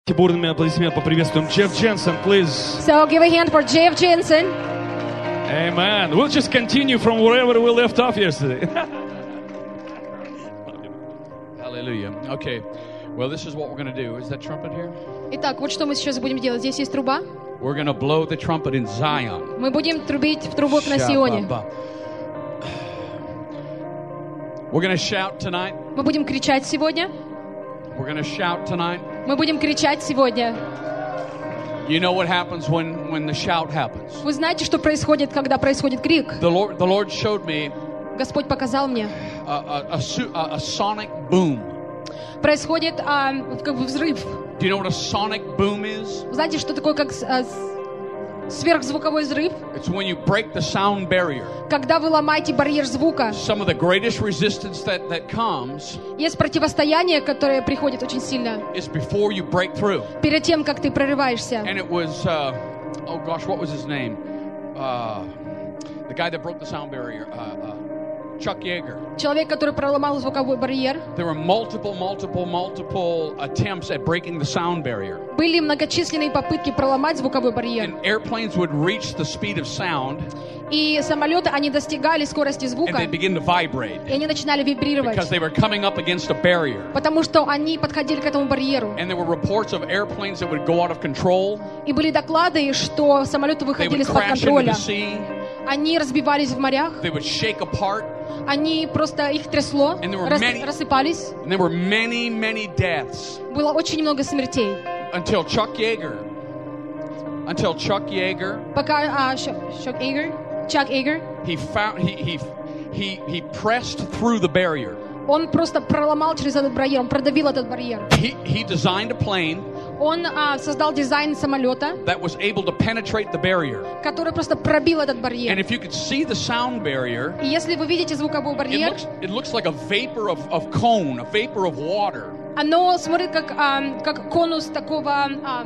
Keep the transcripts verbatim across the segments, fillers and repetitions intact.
Бурными аплодисментами поприветствуем Jeff Jensen, please. So give a hand for Jeff Jensen. Amen. We'll just continue from wherever we left off yesterday. Hallelujah. Okay. Well, this is what we're going to do. Is that trumpet here? Итак, вот что мы сейчас будем делать. Здесь есть труба. We're going to blow the trumpet in Zion. Мы будем трубить в трубок на Сионе. We're going to shout tonight. Мы будем кричать сегодня. We're going to shout tonight. Мы будем кричать сегодня. You know what happens when when the shout happens? Вы знаете, что происходит, когда происходит крик? The Lord the Lord showed me Господь показал мне. A, a, a, a sonic boom. Происходит а, как бы взрыв. Do you know what a sonic boom is? Знаете, что такое как а, сверхзвуковой взрыв? It's when you break the sound barrier. Когда вы ломаете барьер звука. Some of the greatest resistance that that comes. Есть противостояние, которое приходит очень сильно. Is before you break through. Перед тем, как ты прорываешься. And it was, uh, oh gosh, what was his name? Uh, the guy that broke the sound barrier. Uh, uh, Chuck Yeager. Человек, который проломал звуковой барьер. There were multiple, multiple, multiple attempts at breaking the sound barrier. Были многочисленные попытки проломать звуковой барьер. And airplanes would reach the speed of sound. И самолеты, они достигали скорости звука. And they begin to vibrate. И они начинали вибрировать. Because they were coming up against a barrier. Потому что они подходили к этому барьеру. And there were reports of airplanes that would go out of control. И были доклады, что самолеты выходили из-под контроля. Они разбивались в морях. They would shake apart. Они просто их трясло, рас, many, рассыпались. And there were many, many deaths. Было очень много смертей. Until Chuck Yeager. Until Chuck Yeager. Пока а, Chuck Yeager, Chuck Yeager. He found he he he he pressed through the barrier. Он просто проломал через этот барьер, он продавил этот барьер. He he designed a plane. Он а, создал дизайн самолета, that was able to penetrate the barrier. Который просто пробил этот барьер. And if you could see the sound barrier, и если вы видите звуковой барьер, it looks, it looks like a vapor of, of cone, a vapor of water. Оно смотрит как а, как конус такого, а,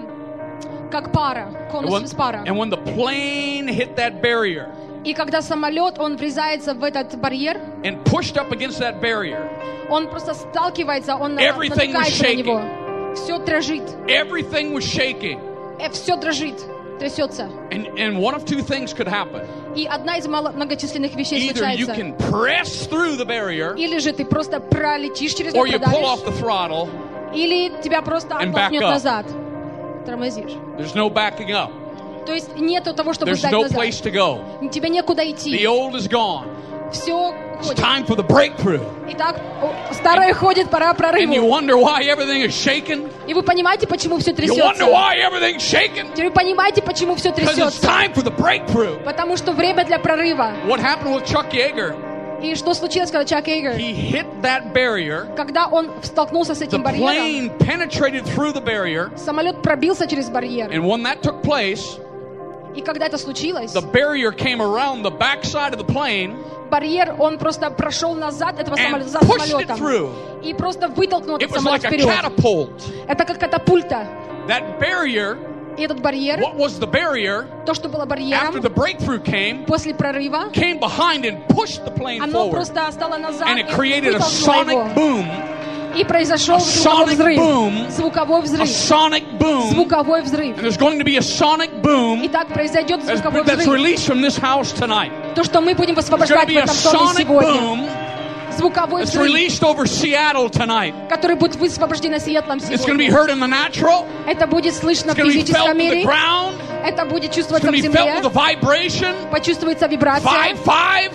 как пара, конус из пара. And when the plane hit that barrier, и когда самолет он врезается в этот барьер, and pushed up against that barrier, он просто сталкивается, он натыкается на него. Все дрожит. Everything was shaking. Все дрожит, трясется. And, and one of two things could happen. И одна из многочисленных вещей Either случается. You can press through the barrier, или же ты просто пролетишь через or you pull off the throttle, или тебя просто оттолкнет назад. Тормозишь. There's no backing up. То есть нету того, чтобы There's сдать no назад. Place to go. Тебе некуда идти. The old is gone. Все It's time for the breakthrough. Итак, старое ходит, пора прорыву. And you wonder why everything is shaking. И вы понимаете, почему все трясется? You wonder why everything's shaking. Вы понимаете, почему все трясется? Because it's time for the breakthrough. Потому что время для прорыва. What happened with Chuck Yeager? И что случилось, когда Чак Йегер? He hit that barrier. Когда он столкнулся с этим the барьером. Plane penetrated through the barrier. Самолет пробился через барьер. And when that took place, и когда это случилось, the barrier came around the backside of the plane. Барьер, он просто прошел назад этого самолета, за самолетом и просто вытолкнул этот самолет like вперед. Это как катапульта. That barrier, и этот барьер, what was the barrier, то, что было барьером, after the breakthrough came, после прорыва, came behind and pushed the plane оно forward. просто стало назад and it и created a вытолкнуло его. sonic boom. И произошел звуковой взрыв. Boom, звуковой взрыв. Sonic boom, звуковой взрыв. And there's going to be a sonic boom. И так произойдет звуковой that's взрыв. Released from this house tonight. То, что мы будем высвобождать в этом доме сегодня. Звуковой взрыв, released over Seattle tonight. который будет высвобожден Сиэтлом сегодня. It's going to be heard in the natural. Это будет слышно в физическом мире. Это будет чувствоваться в земле. Почувствуется вибрация. Five, five.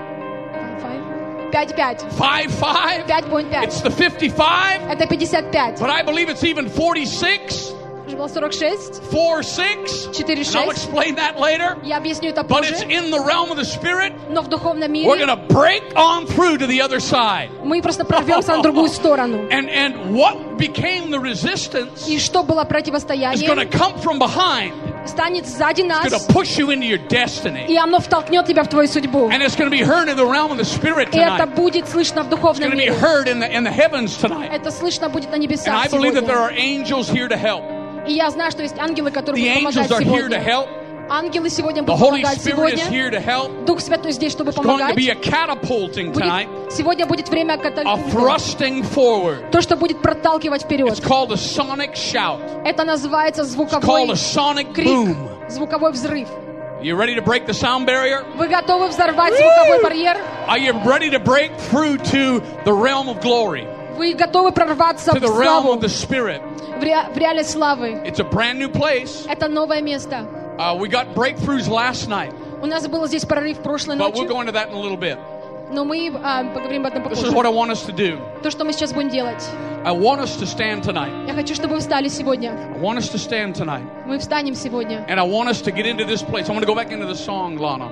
пять пять. Five, five. пять пять. It's the fifty-five. Это пятьдесят пять. But I believe it's even forty-six. сорок шесть. Four, six. четыре, шесть. I'll explain that later. Я объясню это But позже. it's in the realm of the spirit. Но в духовном мире. We're going to break on through to the other side. Мы просто прорвемся на другую сторону. And and what became the resistance? И что было противостоянием? Is going to come from behind. Станет сзади нас. It's going to push you into your destiny. И оно втолкнет тебя в твою судьбу. And it's going to be heard in the realm of the spirit tonight. И это будет слышно в духовном мире. It's going to be heard in the in the heavens tonight. Это слышно будет на небесах сегодня. And I believe сегодня. that there are angels here to help. И я знаю, что есть ангелы, которые the будут помогать сегодня. Here to help. Ангелы сегодня The будут Holy помогать Spirit is сегодня. here to help. Дух Святой здесь, чтобы It's going to помогать. be a catapulting tonight, Будет, сегодня будет время a катапульты. thrusting forward. То, что будет проталкивать вперед. It's called a sonic shout. Это называется It's called звуковой a sonic крик, boom. звуковой взрыв. You ready to break the sound barrier? Вы готовы взорвать звуковой барьер? Are you ready to break through to the realm of glory, Вы готовы прорваться to в the realm славу, of the Spirit? в, ре, в реальность славы? It's a brand new place. Это новое место. Uh, we got breakthroughs last night, У нас был здесь прорыв прошлой but we'll ночью, go into that in a little bit. но мы а, поговорим об этом This is what I попозже. want us to do. То, что мы сейчас будем делать. I want us to stand tonight. Я хочу, чтобы вы встали сегодня. I want us to stand tonight. Мы встанем сегодня. And I want us to get into this place. I want to go back into the song, Lana.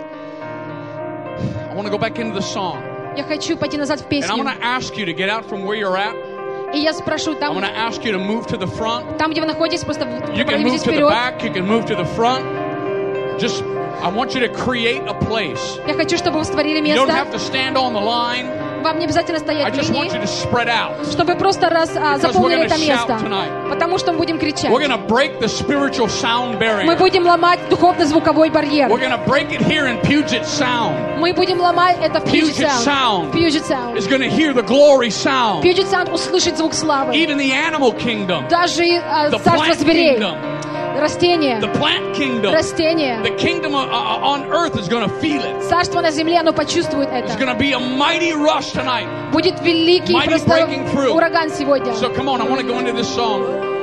I want to go back into the song. Я хочу пойти назад в And I'm песню. going to ask you to get out from where you're at. И я спрошу I'm там, going to ask you to move to the front. там, где вы находитесь, просто You can move пройдитесь to the вперед. back. You can move to the front. Just, I want you to create a place. Я хочу, чтобы вы створили You don't место. have to stand on the line. Вам не обязательно I стоять в just want you линии, to spread out. чтобы просто раз а, Because we're заполнили gonna это shout место. tonight. Потому что мы будем кричать. We're going to break the spiritual sound barrier. Мы будем ломать духовно-звуковой барьер. We're going to break it here in Puget Sound. Мы будем ломать это в Puget Puget Sound Sound. Puget Sound. is going to hear the glory sound. Puget Sound услышит звук славы. Even the animal kingdom, Даже а, the царство plant зверей, kingdom, растения, the plant kingdom, растения, the kingdom uh, uh, on earth is going to feel it. царство на земле, оно почувствует There's это. going to be a mighty rush tonight. Будет великий Mighty просто breaking through. ураган сегодня. So come on, I want to go into this song.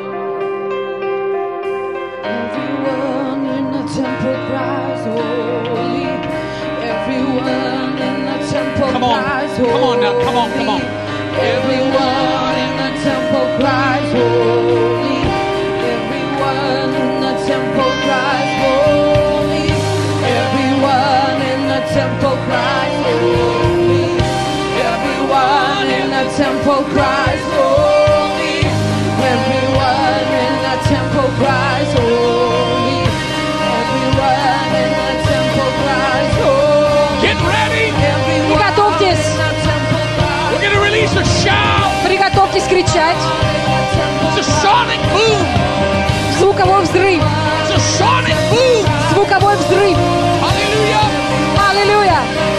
Everyone in the temple cries holy. Everyone in the temple Come on, cries come holy. on now, come on, come on. Everyone in the temple cries holy. Everyone in the temple cries holy. Everyone in the temple cries holy. Everyone in the temple cries holy. Everyone in the temple cries holy. Everyone in the temple cries holy. Get ready. Everyone Приготовьтесь. in the temple cries We're going to release a shout. Приготовьтесь кричать. It's a sonic boom. Звуковой взрыв. It's a sonic boom. Звуковой взрыв. Hallelujah. Аллилуйя.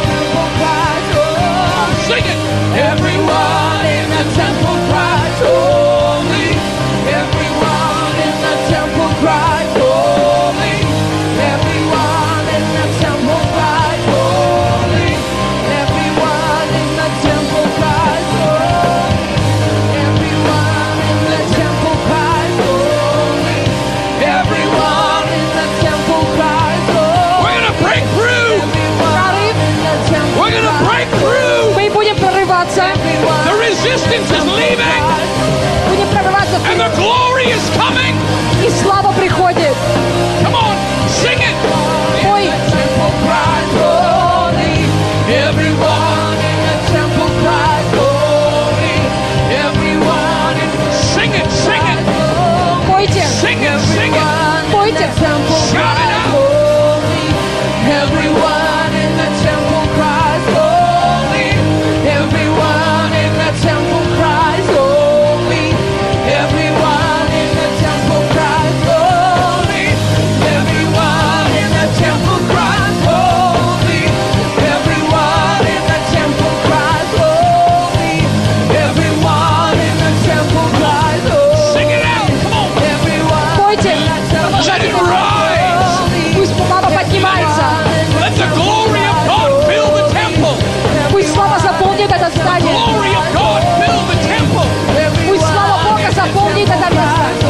Sing it. Everyone in the temple cries holy. Everyone in the temple cries holy. Everyone in the temple cries holy. Everyone in the temple cries holy. Everyone in the temple cries holy. Everyone in the temple cries holy. We're going to break through. Прорыв. We're going to break through. Мы будем прорываться. The resistance is leaving Будем прорываться and the вперед. glory is coming. И слава приходит. Come on, sing it. Пой. Temple cries holy. Everyone in the temple cries holy. Everyone in the Sing it, sing it. Пойте. Sing it, sing it. Пойте. temple Shout it cries out. holy. Everyone in the temple cries holy. Everyone in the temple cries holy. Everyone in the temple cries holy. Everyone in the temple cries holy. Everyone in the temple cries holy. Everyone in the temple cries holy. Sing it out. Come on. Everyone Пойте. in the temple Let it cries rise. holy. Пусть слава поднимается. Let the glory of God fill the temple. Пусть слава заполнит это здание. Glory of God fill the temple. Пусть слава Бога заполнит это место.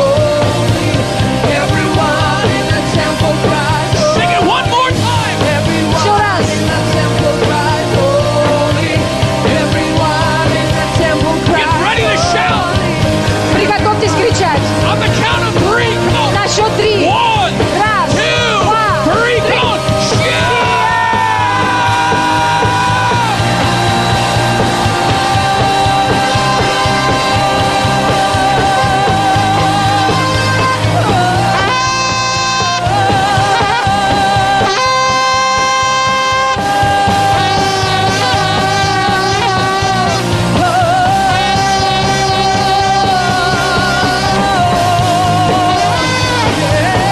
Everyone in the temple cries holy. Sing it one more time. Еще раз. In the temple cries holy. Everyone in the temple Get cries ready to shout. Приготовьтесь кричать. On the count of three. Come on. На счет три. One, Раз, two, два, three. три. Come on. Shout. holy.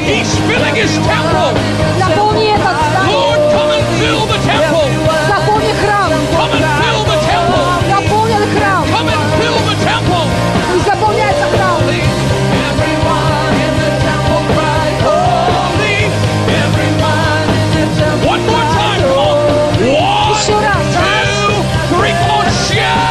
He's filling His temple. Наполни этот здание. Lord, come and fill the temple. Заполни храм. Come and fill the temple. Наполни храм. Come and fill the temple. И заполняется храм. Everyone in the temple cries, holy. Everyone in the temple One more time, come on. One, Еще раз. two, three, come on, shout.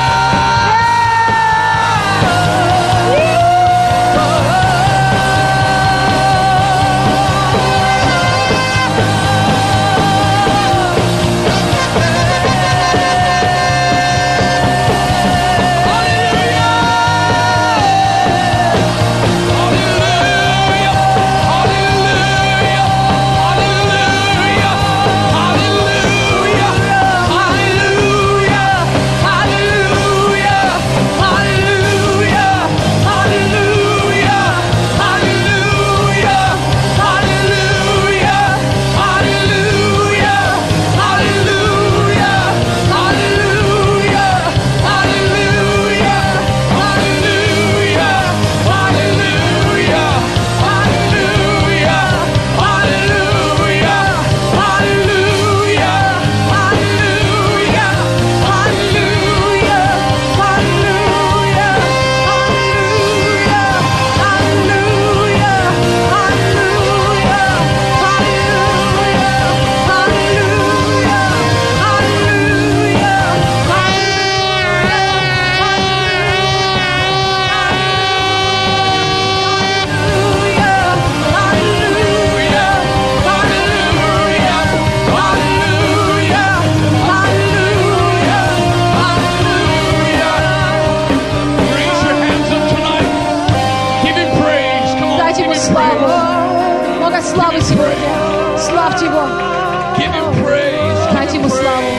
Славы сегодня. Славьте Его. Дайте Ему славу.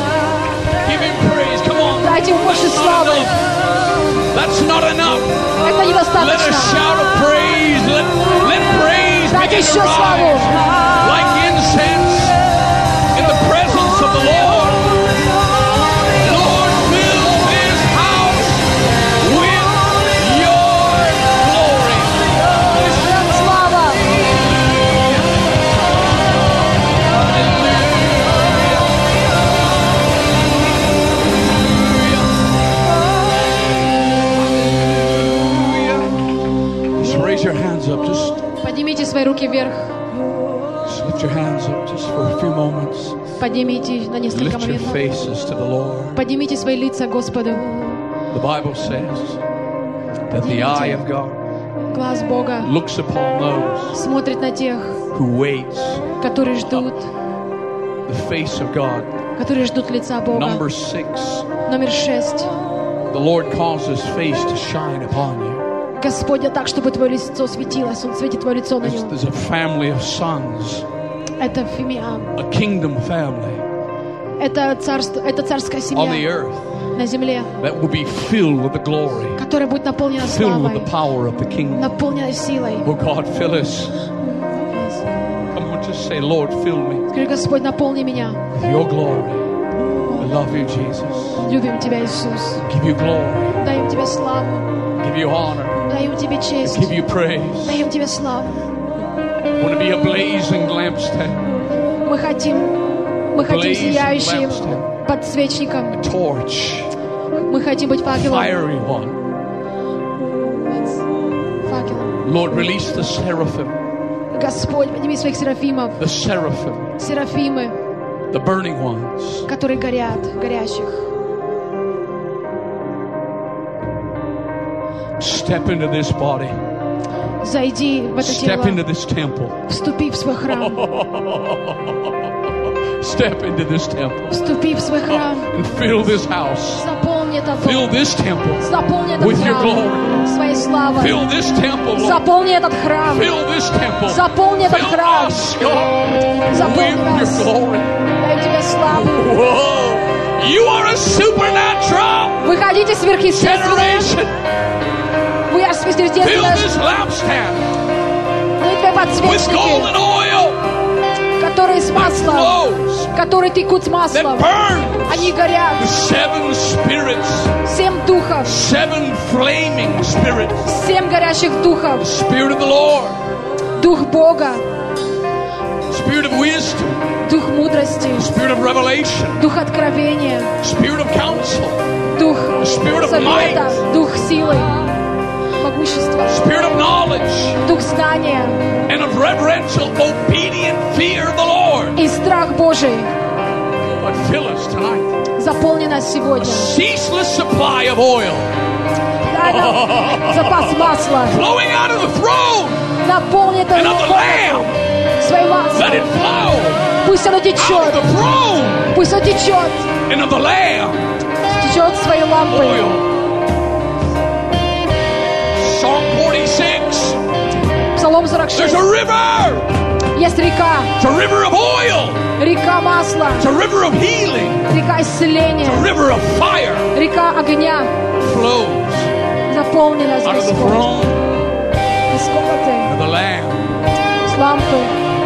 Дайте Ему больше славы. Это недостаточно. Дайте еще славу. Поднимите свои руки вверх. Поднимите на несколько моментов. Поднимите свои лица Господу. Глаз Бога смотрит на тех, которые ждут, которые ждут лица Бога. Номер шесть. Господь, так, чтобы Твое лицо светилось, Он светит Твое лицо на Него. Это семья. Это царство, это царская семья на земле, которая будет наполнена славой, наполнена силой. Скажи, Господь, наполни меня. Любим Тебя, Иисус. Даем Тебе славу. Give you honor. Даем Тебе честь. Give you praise. Даем Тебе славу. Want to be a blazing lampstand. Мы хотим, мы хотим сияющим подсвечником. A torch. Мы хотим быть факелом. Fiery one. Факелом. Lord, release the seraphim. Господь, подними своих серафимов. The seraphim. Серафимы. The burning ones. Которые горят, горящих. Step into this body. Зайди в это тело. Step into this temple. Вступи в свой храм. Step into this temple. Вступи в свой храм. And fill this house. Заполни этот дом. Fill this temple. Заполни этот with your храм glory. своей славой. Fill this temple. Заполни этот храм. Fill this temple. Заполни этот Fill храм. us, God, Заполни with нас. your glory. Дай тебе славу. Whoa. You are a supernatural Вы хотите сверхъестественное? generation. Вы Fill сверхъестественное. this lampstand Вы твои with подсвечники, golden oil которые с маслом, flows которые текут с that маслом. burns. Они горят. The seven spirits, Семь духов. seven flaming spirits. Семь горящих духов. The Spirit of the Lord, Дух Бога. Spirit of wisdom. Дух мудрости. Spirit of revelation. Дух откровения. Spirit of counsel. Дух Spirit of совета. might. Дух силы. Могущества. Spirit of knowledge. Дух знания. And of reverential, obedient fear of the Lord. И страх Божий. But fill us tonight. Заполни нас сегодня. A ceaseless supply of oil. Дай нам запас масла. Flowing out of the throne. Наполни это and of the Lamb. Своим маслом. Let it flow. Пусть оно течет. Out of the throne. Пусть оно течет. And of the Lamb. Течет своей лампой. Oil. Psalm forty-six. Псалом сорок шесть. There's a river. Есть река. It's a river of oil. Река масла. It's a river of healing. Река исцеления. It's a river of fire. Река огня. Flows. Заполни нас, Out of the Господь. throne. Из комнаты. And the Lamb. С лампы.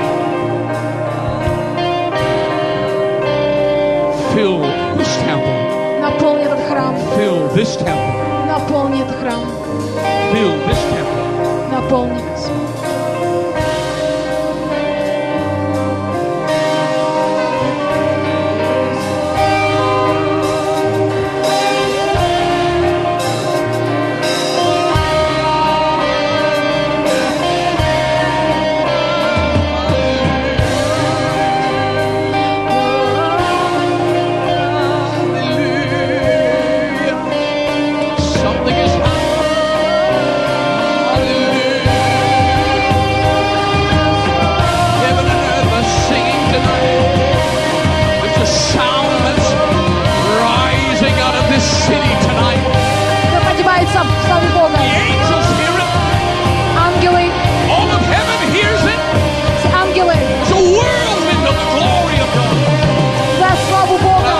Fill this temple. Наполни этот храм. Fill this temple. Наполни этот храм. Fill this temple. Наполни, Господь. Something is Heaven and earth are singing tonight. There's a sound that's rising out of this city tonight. Да поднимается слава Бога. The angels hear it. Ангелы, All of heaven hears it. ангелы, It's a whirlwind of the glory of God. за славу Бога.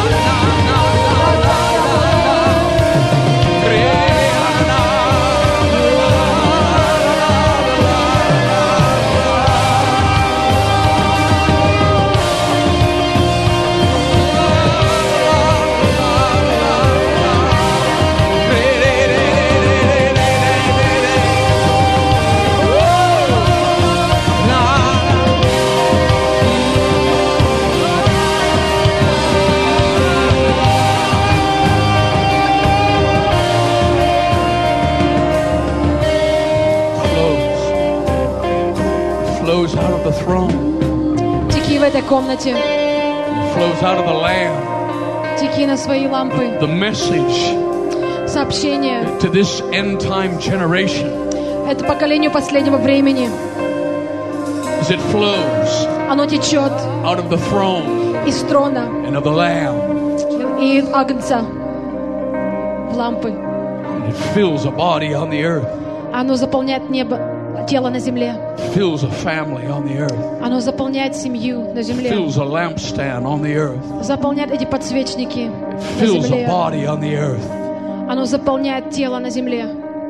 Flows out of the throne. Теки в этой комнате. Flows out of the Lamb. Теки на свои лампы. The message Сообщение. to this end time generation Это поколению последнего времени. as it flows Оно течет out of the throne из трона and of the Lamb. и агнца в лампы. And it fills a body on the earth. Оно заполняет небо, тело на земле. Fills a family on the earth. Оно заполняет семью на земле. Fills a lampstand on the earth. Заполняет эти подсвечники на Fills a земле. body on the earth. Оно заполняет тело на земле.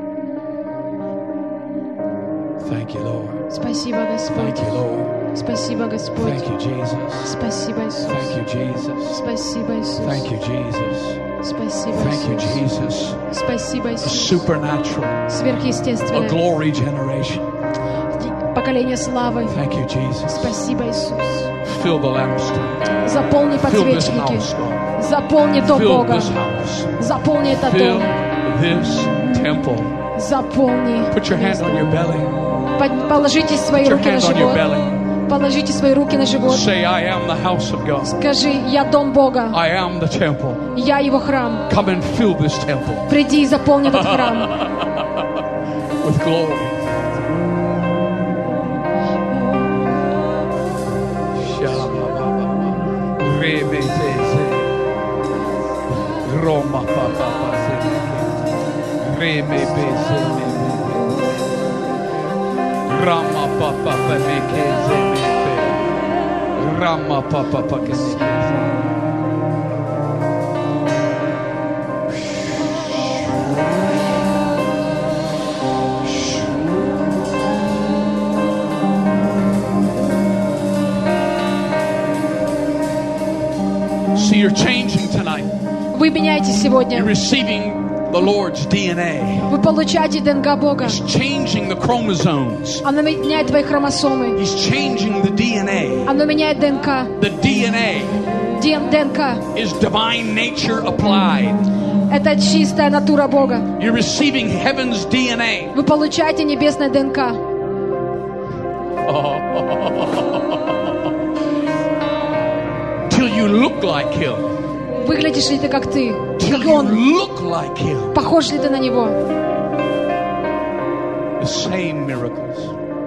Thank you, Lord. Спасибо, Господь. Thank you, Lord. Спасибо, Господь. Thank you, Jesus. Спасибо, Иисус. Thank you, Jesus. Спасибо, Иисус. Thank you, Jesus. Спасибо, Thank you, Иисус. Jesus. Спасибо, A Иисус. supernatural, a Сверхъестественное. glory generation. Поколение славы. Thank you, Jesus. Спасибо, Иисус. Fill the lampstand. Заполни Fill this подсвечники. house, God. Заполни дом Fill Бога. this house. Заполни этот Fill дом. this temple. Заполни. Put your hand on your belly. Под- Положите свои Put your руки на hand on your живот. belly. Положите свои руки на живот. Say, I am the house of God. Скажи, я дом Бога. I am the temple. Я его храм. Come and fill this temple Приди и заполни этот храм. with glory. Roma papa Reme beze Rama papa pekeze Rama papa pekeze See, you're changing tonight. Вы меняетесь сегодня. You're receiving the Lord's ди эн эй. Вы получаете ДНК Бога. He's changing the chromosomes. Оно меняет твои хромосомы. He's changing the ди эн эй. Оно меняет ДНК. The ди эн эй ДНК. is divine nature applied. Это чистая натура Бога. You're receiving heaven's ди эн эй. Вы получаете небесное ДНК. Till you look like him. Выглядишь ли ты как ты? Till Как you он? look like him. Похож ли ты на него? The same miracles.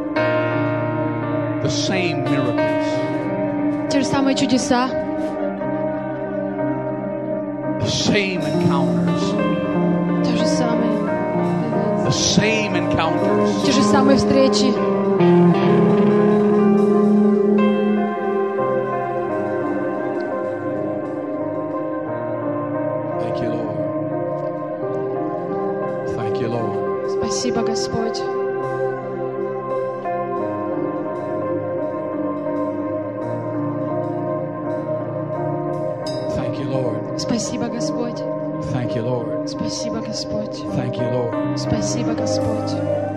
The same miracles. Те же самые чудеса. The same encounters. То же самое. The same encounters. Те же самые встречи. Thank you, Lord. Thank you, Lord. Спасибо, Господь. Thank you, Lord. Спасибо, Господь. Thank you, Lord. Спасибо, Господь. Thank you, Lord. Спасибо, Господь.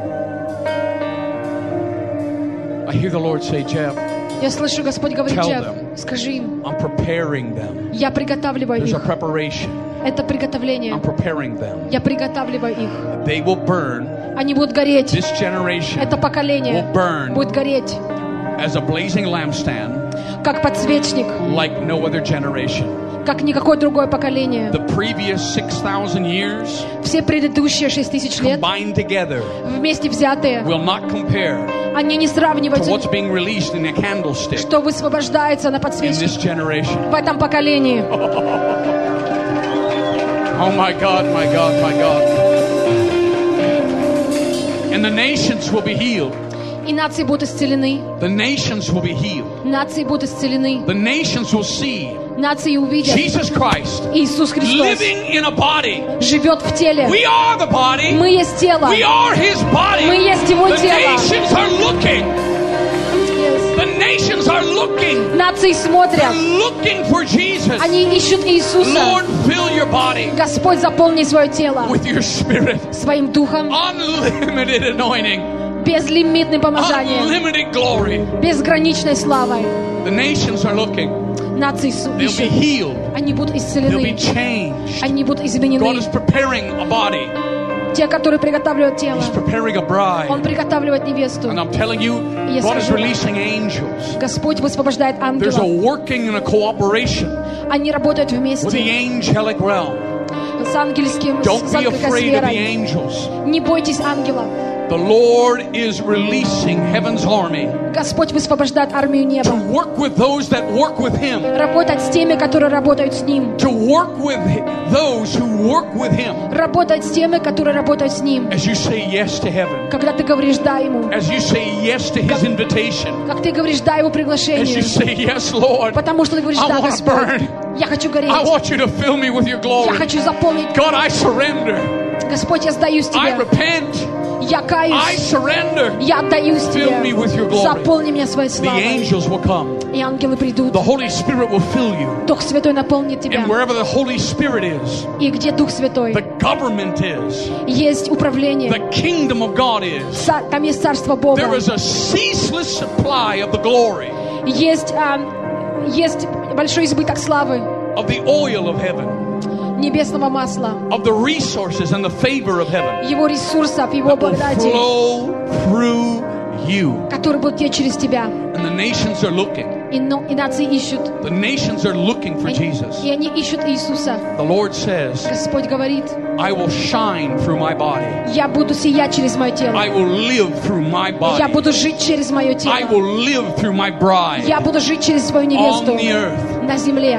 I hear the Lord say, Jeff, Я слышу, Господь говорит, Tell Джефф, them. скажи им, I'm preparing them. я приготавливаю There's a их. preparation. Это приготовление. I'm preparing them. Я приготавливаю их. They will burn. Они будут гореть. This generation Это поколение will burn будет гореть, as a blazing lampstand как подсвечник, like no other generation. как никакое другое поколение. The previous six thousand years Все предыдущие шесть тысяч лет combined together вместе взятые, will not compare они не to сравниваются, what's being released in a candlestick что высвобождается на in подсвечник this generation. в этом поколении. Oh my God, my God, my God. And the nations will be healed. И нации будут исцелены. The nations will be healed. Нации будут исцелены. The nations will see Нации увидят Jesus Christ Иисус Христос living in a body. живет в теле. We are the body. Мы есть тело. We are His body. Мы есть Его The тело. nations are looking. Yes. The nations are looking. Нации смотрят. They're looking for Jesus. Они ищут Иисуса. Lord, fill your body Господь, заполни свое тело with your spirit. своим духом, Unlimited anointing. безлимитным помазанием, Unlimited glory. безграничной славой. The nations are looking. Нации су- They'll be ищут. healed. Они будут They'll be исцелены. changed. Они будут God изменены. is preparing a body. Те, которые приготавливают тело. He's preparing a bride. Он приготавливает невесту. And I'm telling you, Я God is скажу, releasing angels. Господь высвобождает There's a ангелов. working and a cooperation Они работают with the вместе angelic realm. с ангельским, Don't с be ангельской afraid of the сферой. angels. Не бойтесь ангела. The Lord is releasing heaven's army Господь высвобождает армию to неба. work with those that work with Him. Работать с теми, которые работают с Ним. To work with those who work with Him. Работать с теми, которые работают с Ним. As you say yes to heaven. Когда ты говоришь «да» Ему. As you say yes to His invitation. Как ты говоришь «да» Его As приглашению. you say yes, Lord. Потому что ты говоришь I «да, wanna Господь». burn. Я хочу гореть. I want you to fill me with your Я glory. хочу заполнить. God, I surrender. Господь, я сдаюсь I Тебе. repent. Я I каюсь. surrender. Я отдаюсь Fill me with your Тебе. glory. Заполни меня своей The славой. angels will come. И ангелы придут. The Holy Spirit will fill you. Дух Святой наполнит тебя. And wherever the Holy Spirit is, И где Дух Святой, the government is, есть управление. the kingdom of God is, Ца- Там есть Царство Бога. there is a ceaseless supply of the glory, Есть, а, есть большой избыток славы, of the oil of heaven, небесного масла, of the resources and the favor of heaven Его ресурсов, Его that will благодати, flow through you. которые будут течь через тебя. And the nations are looking. И, но- и нации ищут. The nations are looking for Они- Jesus. И они ищут Иисуса. The Lord says, Господь говорит, I will shine through my body. я буду сиять через мое тело. I will live through my Я body. буду жить через мое тело. I will live through my bride Я буду жить через свою on невесту the earth. на земле.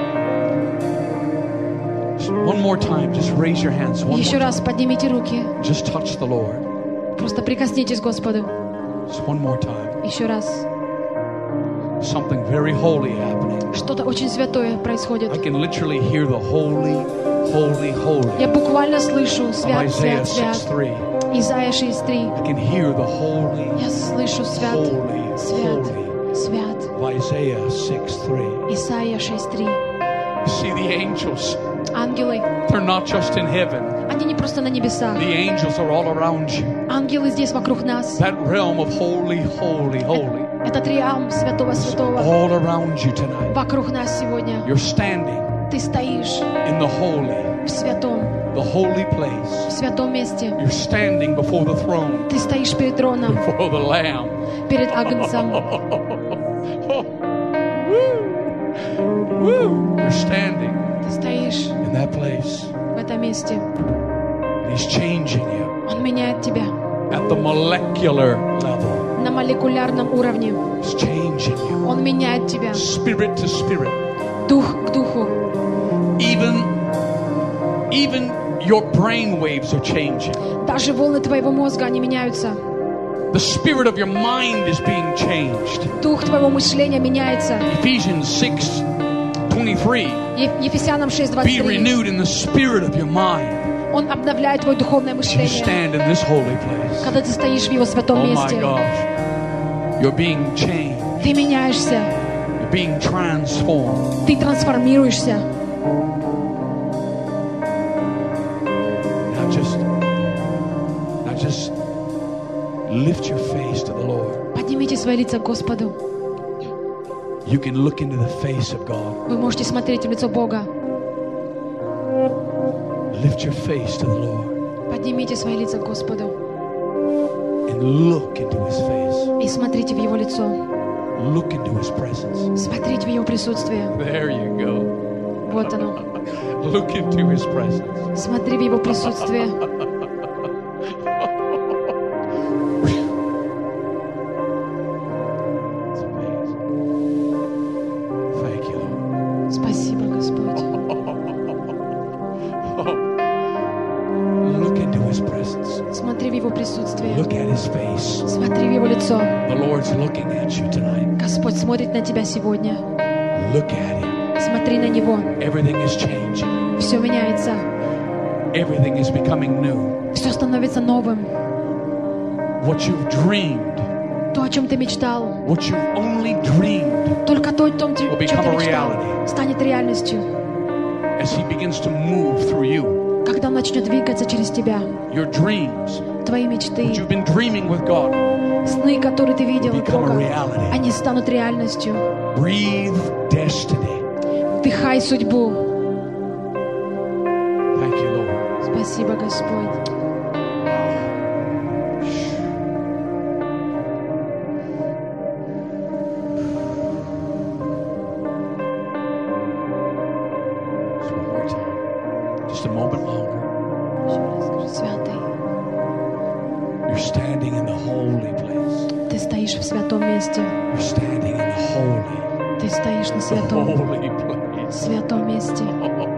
One more time, just raise your hands. One Еще more раз поднимите руки. time. Just touch the Lord. Просто прикоснитесь к Господу. Just one more time. Еще раз. Something very holy happening. Что-то очень святое происходит. I can literally hear the holy, holy, holy Я буквально слышу of свят, Isaiah свят, six свят. three. Исайя шесть три. I can hear the holy, Я слышу свят, holy, свят, holy свят. of Isaiah six three. Исайя шесть три. See the angels. Ангелы, They're not just in heaven. Они не просто на небесах. The angels are all around you. Ангелы здесь вокруг нас. That realm of holy, holy, holy. Этот реалм святого святого. All around you tonight. Вокруг нас сегодня. You're standing. Ты стоишь. In the holy. В святом. The holy place. В святом месте. You're standing before the throne. Ты стоишь перед троном. Before the Lamb. Перед Агнцем. You're standing. Ты стоишь. In that place. В этом месте. He's changing you. Он меняет тебя. At the molecular level. На молекулярном уровне. He's changing you. Он меняет тебя. Spirit to spirit. Дух к духу. Even, even your brain waves are changing. Даже волны твоего мозга, они меняются. The spirit of your mind is being changed. Дух твоего мышления меняется. Ephesians six twenty-three. Ефесянам шесть двадцать три. Be renewed in the spirit of your mind. Он обновляет твое духовное мышление. You stand in this holy place. Когда ты стоишь в его святом oh месте. My gosh. You're being changed. Ты меняешься. You're being transformed. Ты трансформируешься. Now just, now just lift your face to the Lord. Поднимите свои лица к Господу. You can look into the face of God. Вы можете смотреть в лицо Бога. Lift your face to the Lord. Поднимите свои лица к Господу. And look into His face. И смотрите в Его лицо. Look into His presence. Смотрите в Его присутствие. There you go. Вот оно. Look into His presence. Смотри в Его присутствие. Спасибо, Господь. Look into His presence. Смотри в Его присутствие. Look at His face. Смотри в Его лицо. The Lord's looking at you tonight. Господь смотрит на тебя сегодня. Look at Him. Смотри на Него. Everything is changing. Все меняется. Everything is becoming new. Все становится новым. What you've dreamed. То, о чем ты мечтал. What you've only dreamed. Только то, о том, чем ты мечтал, reality. станет реальностью. As He begins to move through you. Когда Он начнет двигаться через тебя. Your dreams. Твои мечты. What you've been dreaming with God. Сны, которые ты видел от Бога, они станут реальностью. Breathe destiny. Вдыхай судьбу. Thank you, Lord. Спасибо, Господь. Just a moment longer. Святый. You're standing in the holy place. Ты стоишь в святом месте. You're standing in the holy. Ты стоишь на святом, holy place. святом месте.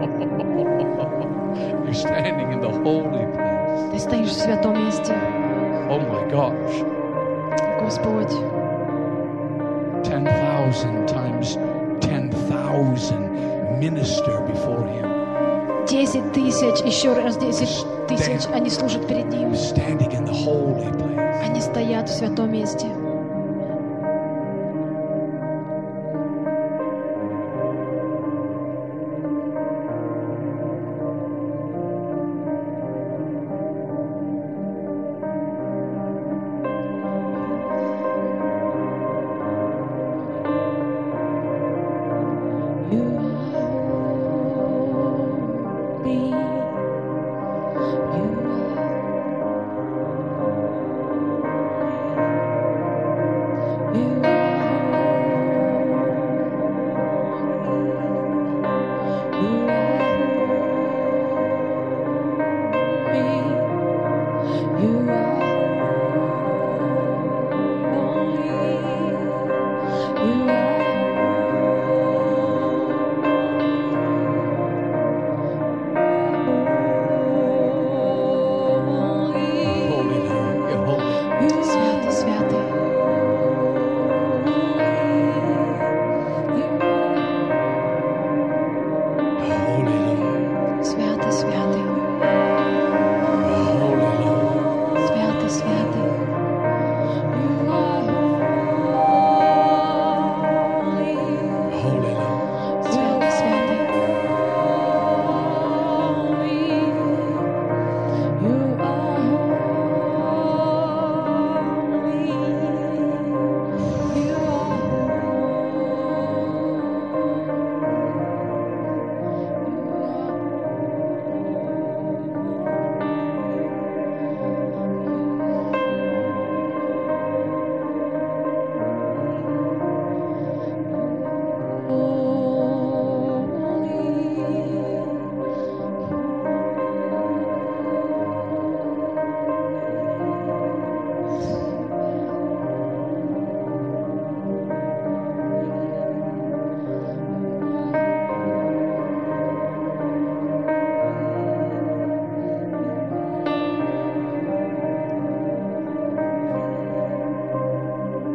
You're standing in the holy place. Ты стоишь в святом месте. Oh my gosh. Господь. Ten thousand times ten thousand minister before Him. Десять тысяч, еще раз десять тысяч, они служат перед Ним. Standing in the holy place. Они стоят в святом месте. You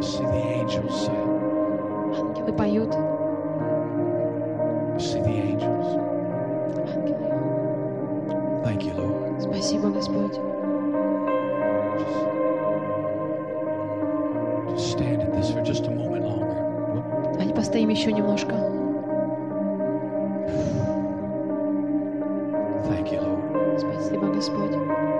See the angels sing. Ангелы поют. See the angels. Ангелы. Thank you, Lord. Спасибо, Господь. Just stand at this for just a moment longer. Давайте постоим еще немножко. Thank you, Lord. Спасибо, Господь.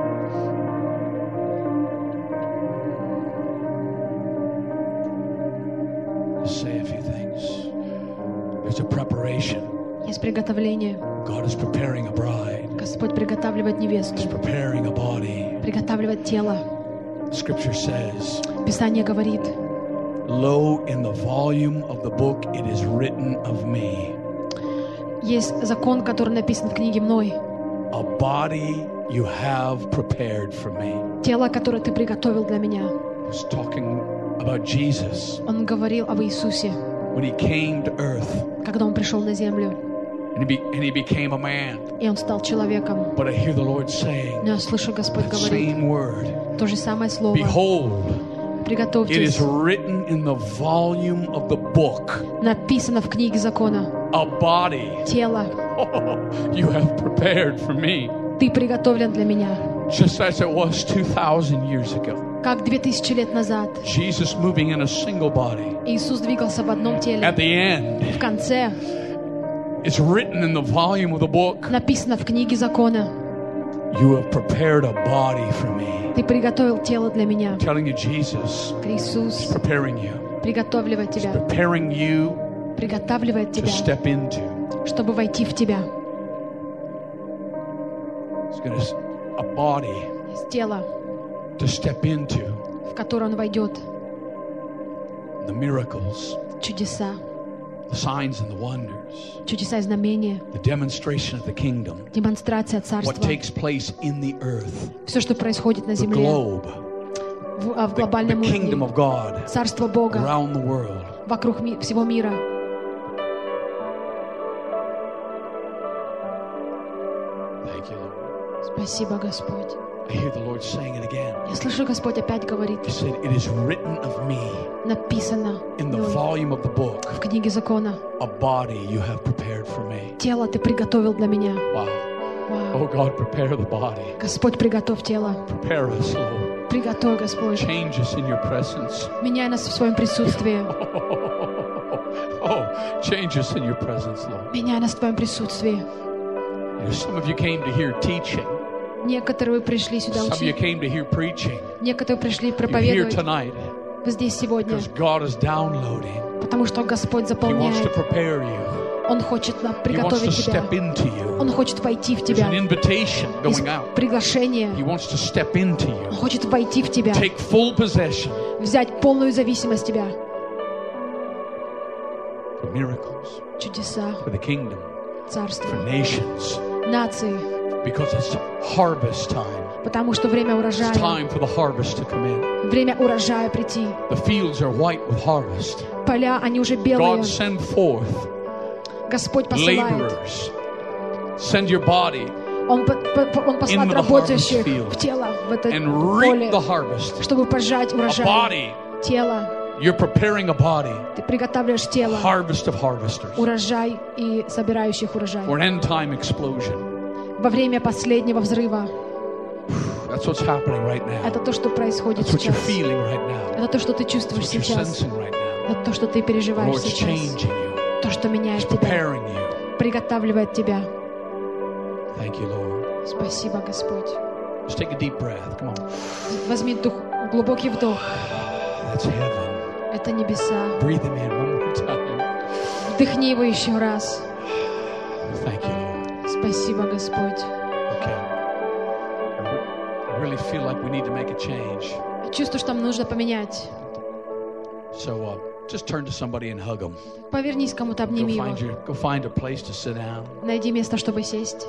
Just say a few things. There's a preparation. Есть приготовление. God is preparing a bride. Господь приготавливает невесту. He's preparing a body. Приготавливает тело. Scripture says, Писание говорит, lo, in the volume of the book it is written of me. есть закон, который написан в книге мной. A body you have prepared for me. Тело, которое ты приготовил для меня. He's talking about Jesus. Он говорил об Иисусе, When he came to earth когда он пришел на землю, and he, be, and he became a man. и он стал человеком. But I hear the Lord saying Но я слышу, Господь that говорит same word. то же самое слово. Behold, it is Приготовьтесь. written in the volume of the book. Написано в книге закона. A body Тело. you have prepared for me. Ты приготовлен для меня. Just as it was two thousand years ago. Как две тысячи лет назад Jesus moving in a single body. Иисус двигался в одном теле. At the end, В конце it's written in the volume of the book. написано в книге закона. You have prepared a body for me. Ты приготовил тело для меня. I'm telling you, Jesus Иисус is preparing you. приготавливает тебя. Preparing you Приготавливает to тебя, step into. чтобы войти в тебя. It's going to a body Есть тело, to step into в которое он войдет. the miracles, Чудеса. the signs and the wonders, Чудеса и знамения. the demonstration of the kingdom, Демонстрация what царства. takes place in the earth, Все, что происходит на the земле, globe, в, а, в the, the глобальном kingdom уровне. of God Царство Бога around the world. вокруг ми- всего мира. Thank you, Lord. Спасибо, Господь. I hear the Lord saying it again. Я слышу, Господь опять говорит, He said, it is written of me написано in the мной volume of the book, в книге закона. a body you have prepared for me. Тело ты приготовил для меня. Wow. Вау. Oh God, prepare the body. Господь, приготовь тело. Prepare us, Lord. Приготовь, Господь. Change us in your presence. Меняй нас в своем присутствии. Oh, change us in your presence, Lord. Меняй нас в твоем присутствии. You know, some of you came to hear teaching. Некоторые вы пришли сюда Some of you учить. came to hear preaching. Некоторые пришли You're here проповедовать. tonight Вы здесь сегодня, because God is downloading. потому что Господь He wants to заполняет. prepare you. Он хочет на- He wants to приготовить тебя. step into you. Он хочет войти в There's тебя. an invitation Есть going out. приглашение. He wants to step into Он you. хочет войти в тебя. Take full possession Взять полную зависимость тебя. for miracles, Чудеса, for the kingdom, царство, for nations. нации. Because it's harvest time. Потому что время It's урожая. time for the harvest to come in. Время урожая прийти. The fields are white with harvest. Поля, они уже белые. God, send forth Господь посылает. laborers. Send your body Он, по- по- Он послал into the работающих harvest field в тело, в это and поле, reap the harvest. чтобы пожать A урожай. body. Тело. You're preparing a body. Ты приготавливаешь тело. Harvest of harvesters. Урожай и собирающих урожай. For an end time explosion. Во время последнего взрыва. That's what's happening right now. Это то, что происходит That's what you're сейчас. feeling right now. Это то, что ты That's чувствуешь what you're сейчас. sensing right now. Это то, что ты The переживаешь Lord's сейчас. changing you. То, что меняет He's тебя. preparing you. Приготавливает тебя. Thank you, Lord. Спасибо, Господь. Just take a deep breath. Come on. Возьми дух, глубокий вдох. That's heaven. Это небеса. Breathe him in one more time. Вдохни его еще раз. Thank you, Lord. Спасибо, Господь. Okay. I really feel like we need to make a change. Чувствую, что нам нужно поменять. So uh, just turn to somebody and hug them. Повернись к кому-то, Go обними его. find your, go find a place to sit down. Найди место, чтобы сесть.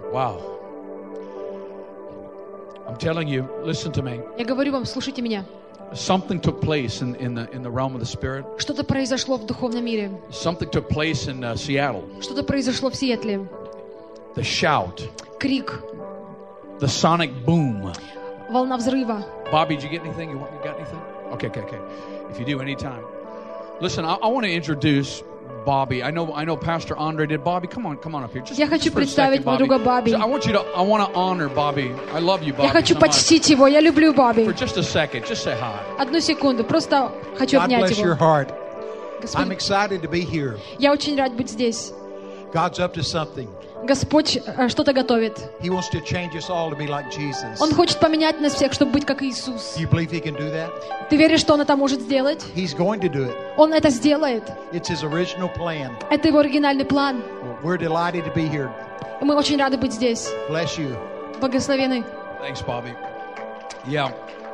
Wow. I'm telling you, listen to me. Я говорю вам, слушайте меня. Something took place in, in, the, in the realm of the Spirit. Что-то произошло в духовном мире. Something took place in uh, Seattle. Что-то произошло в Сиэтле. The shout. Крик. The sonic boom. Волна взрыва. Bobby, did you get anything? You, you got anything? Okay, okay, okay. If you do, anytime. Listen, I, I want to introduce Bobby. I know, I know Pastor Andre did. Bobby, come on, come on up here. Just, Я хочу представить моего друга Бобби. I want you to, I want to honor Bobby. I love you, Bobby. Я хочу so почтить его. Я люблю Бобби. For just a second, just say hi. Одну секунду, просто хочу God обнять bless your его. heart. I'm Господь, excited to be here. я очень рад быть здесь. God's up to something. Господь э, что-то готовит. He wants to change us all to be like Jesus. Он хочет поменять нас всех, чтобы быть как Иисус. You believe He can do that? Ты веришь, что Он это может сделать? He's going to do it. Он это сделает. It's His original plan. Это Его оригинальный план. We're delighted to be here. И мы очень рады быть здесь. Bless you. Благословены. Thanks, Bobby. Yeah.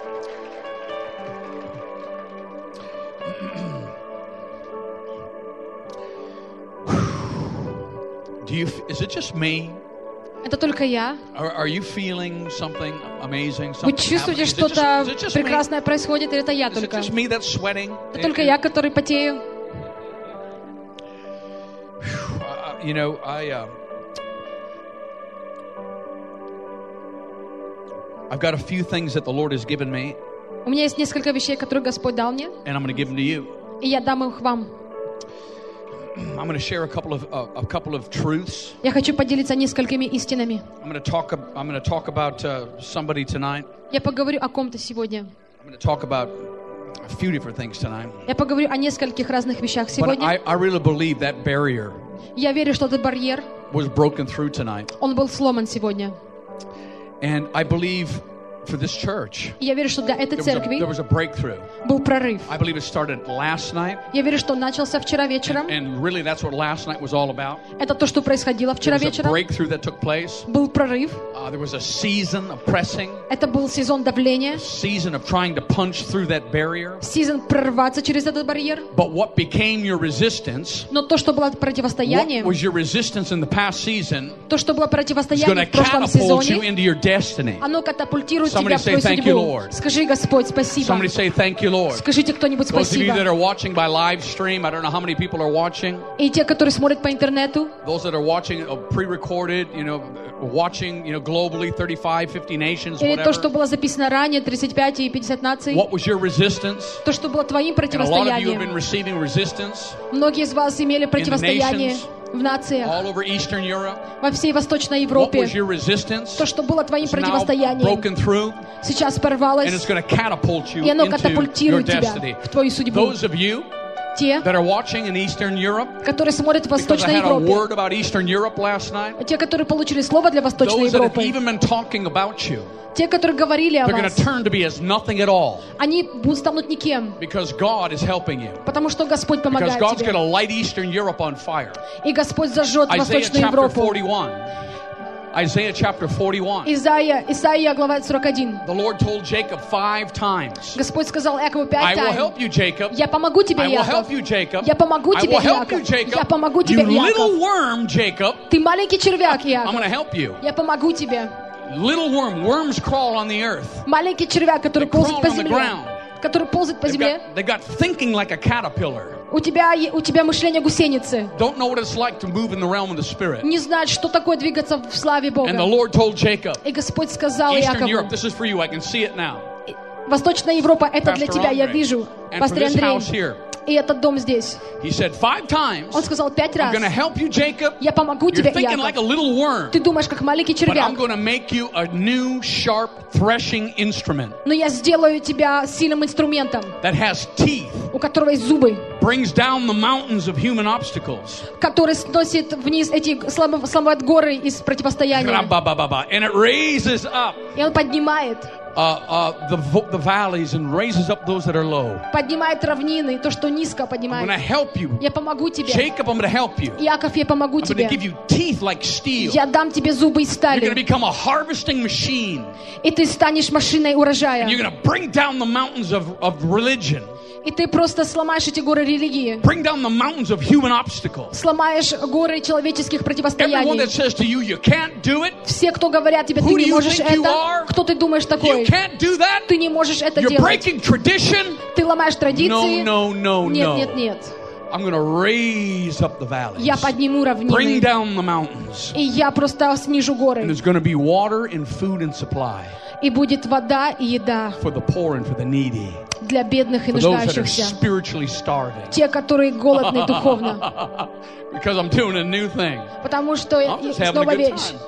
Do you? Is it just me? Это только я. Are, are you feeling something amazing? Вы Something чувствуете, happening? Is it just- что-то is it just me? прекрасное происходит, или это я Is it только? just me that's sweating? Это только я, который потею. Uh, you know, I. Uh, I've got a few things that the Lord has given me, У меня есть несколько вещей, которые Господь дал мне, and I'm going to give them to you. и я дам их вам. I'm going to share a couple of uh, a couple of truths. Я хочу поделиться несколькими истинами. I'm going to talk. ab- I'm going to talk about uh, somebody tonight. Я поговорю о ком-то сегодня. I'm going to talk about a few different things tonight. Я поговорю о нескольких разных вещах But сегодня. I, I really believe that barrier Я верю, что этот барьер, was broken through tonight, он был сломан сегодня. and I believe for this church И я верю, что для этой there was, a, церкви there was a breakthrough. был прорыв. I believe it started last night, Я верю, что он начался вчера вечером. and really that's what last night was all about. Это то, что происходило There вчера was a вечером. breakthrough that took place. Был прорыв. Uh, there was a season of pressing, Это был сезон давления. season of trying to punch through that barrier. Сезон прорваться через этот барьер. But what became your resistance, Но то, что было what противостоянием, was your resistance in the past season, то, что было is going противостоянием to в прошлом catapult you сезоне, into your destiny. оно катапультирует Somebody тебя в say, твою "Thank you, судьбу. Lord." Скажи, Господь, спасибо. Somebody say thank you, Lord. Скажите кто-нибудь Those of you that спасибо. are watching by live stream, I don't know how many people are watching. И те, которые смотрят по интернету, Those that are watching uh, pre-recorded, you know, watching, you know, globally, thirty-five, fifty nations, или то, что whatever. было записано ранее, тридцать пять и пятьдесят наций, What was your resistance? то, что было твоим And a lot of you have been противостоянием. receiving resistance Многие из вас имели противостояние nations, в нациях, all over Eastern Europe. во всей Восточной What Европе. was your resistance? То, что было твоим It's now противостоянием, broken through, сейчас and it's порвалось, going to catapult you и оно into your катапультирует тебя destiny. в твою судьбу. Those of you Те, that are watching in Eastern Europe, которые смотрят в because I Восточной had a Европе, word about Eastern Europe last night, те, которые получили слово для Восточной those that have Европы, even been talking about you, те, которые говорили о they're going вас, to turn to be as nothing at all, они будут станут никем, because God is helping you. потому что Господь Because помогает God's going тебе. to light Eastern Europe on fire. И Господь зажжет Isaiah Восточную chapter Европу. forty-one. Isaiah chapter forty-one. Исайя, Исайя, глава сорок один. The Lord told Jacob five times, Господь сказал Якову I пять will тайм. help you, Jacob. Я помогу тебе, I will help Яков. you, Jacob. Я помогу I тебе, will help you, Яков. Jacob. Я помогу You тебе, little Яков. worm, Jacob. Ты маленький червяк, I'm Яков. going to help you. Я помогу тебе. Little worm. Worms crawl on the earth. Маленький червяк, который They ползает crawl по on the земле. ground. Который ползает по They've земле. got, they've got thinking like a caterpillar. У тебя, е- у тебя мышление гусеницы. Don't know what it's like to move in the realm of the Spirit. Не знать, что такое двигаться в славе Бога. And the Lord told Jacob, И Господь сказал Eastern Europe, Якову, this is for you. I can see it now. Восточная Европа, это для Pastor тебя, я Andre. вижу. And for Пастор this house Андрей. here, И этот дом здесь. he said five times, Он сказал пять I'm раз. going to help you, Jacob. Я помогу You're тебе, thinking like a Яков. little worm. Ты думаешь, как маленький But I'm червяк. going to make you a new, sharp, threshing instrument Но я сделаю тебя сильным инструментом, that has teeth, у которого есть зубы, brings down the mountains of human obstacles. который сносит вниз эти слом- сломает горы из противостояния. Ra-ba-ba-ba-ba. And it raises up И он поднимает, uh, uh, the, vo- the valleys and raises up those that are low. поднимает равнины, то, что низко I'm going to поднимает. help you. Я помогу тебе. Jacob, I'm going to help you. Яков, я помогу I'm going to тебе. give you teeth like steel. Я дам тебе зубы из You're going to стали, become a harvesting machine. и ты станешь машиной урожая. And you're going to bring down the mountains of, of religion. И ты просто сломаешь эти горы религии. Bring down the mountains of human obstacles. Сломаешь горы человеческих Everyone противостояний. that says to you, you can't do it. Все, кто говорят тебе, ты Who do не you можешь think you это, are? кто ты думаешь You такой? can't do that. Ты не можешь это You're делать. breaking tradition. Ты ломаешь традиции. No, no, no, Нет, no. нет, нет. I'm going to raise up the valleys. Я подниму Bring равнины. down the mountains. И я просто снижу And горы. there's going to be water and food and supply И будет вода и еда for the poor and for the needy. для бедных и For those that are нуждающихся. spiritually starving. Те, которые голодны духовно. Because I'm doing a new thing. Потому что I'm just having a снова good вещь. time.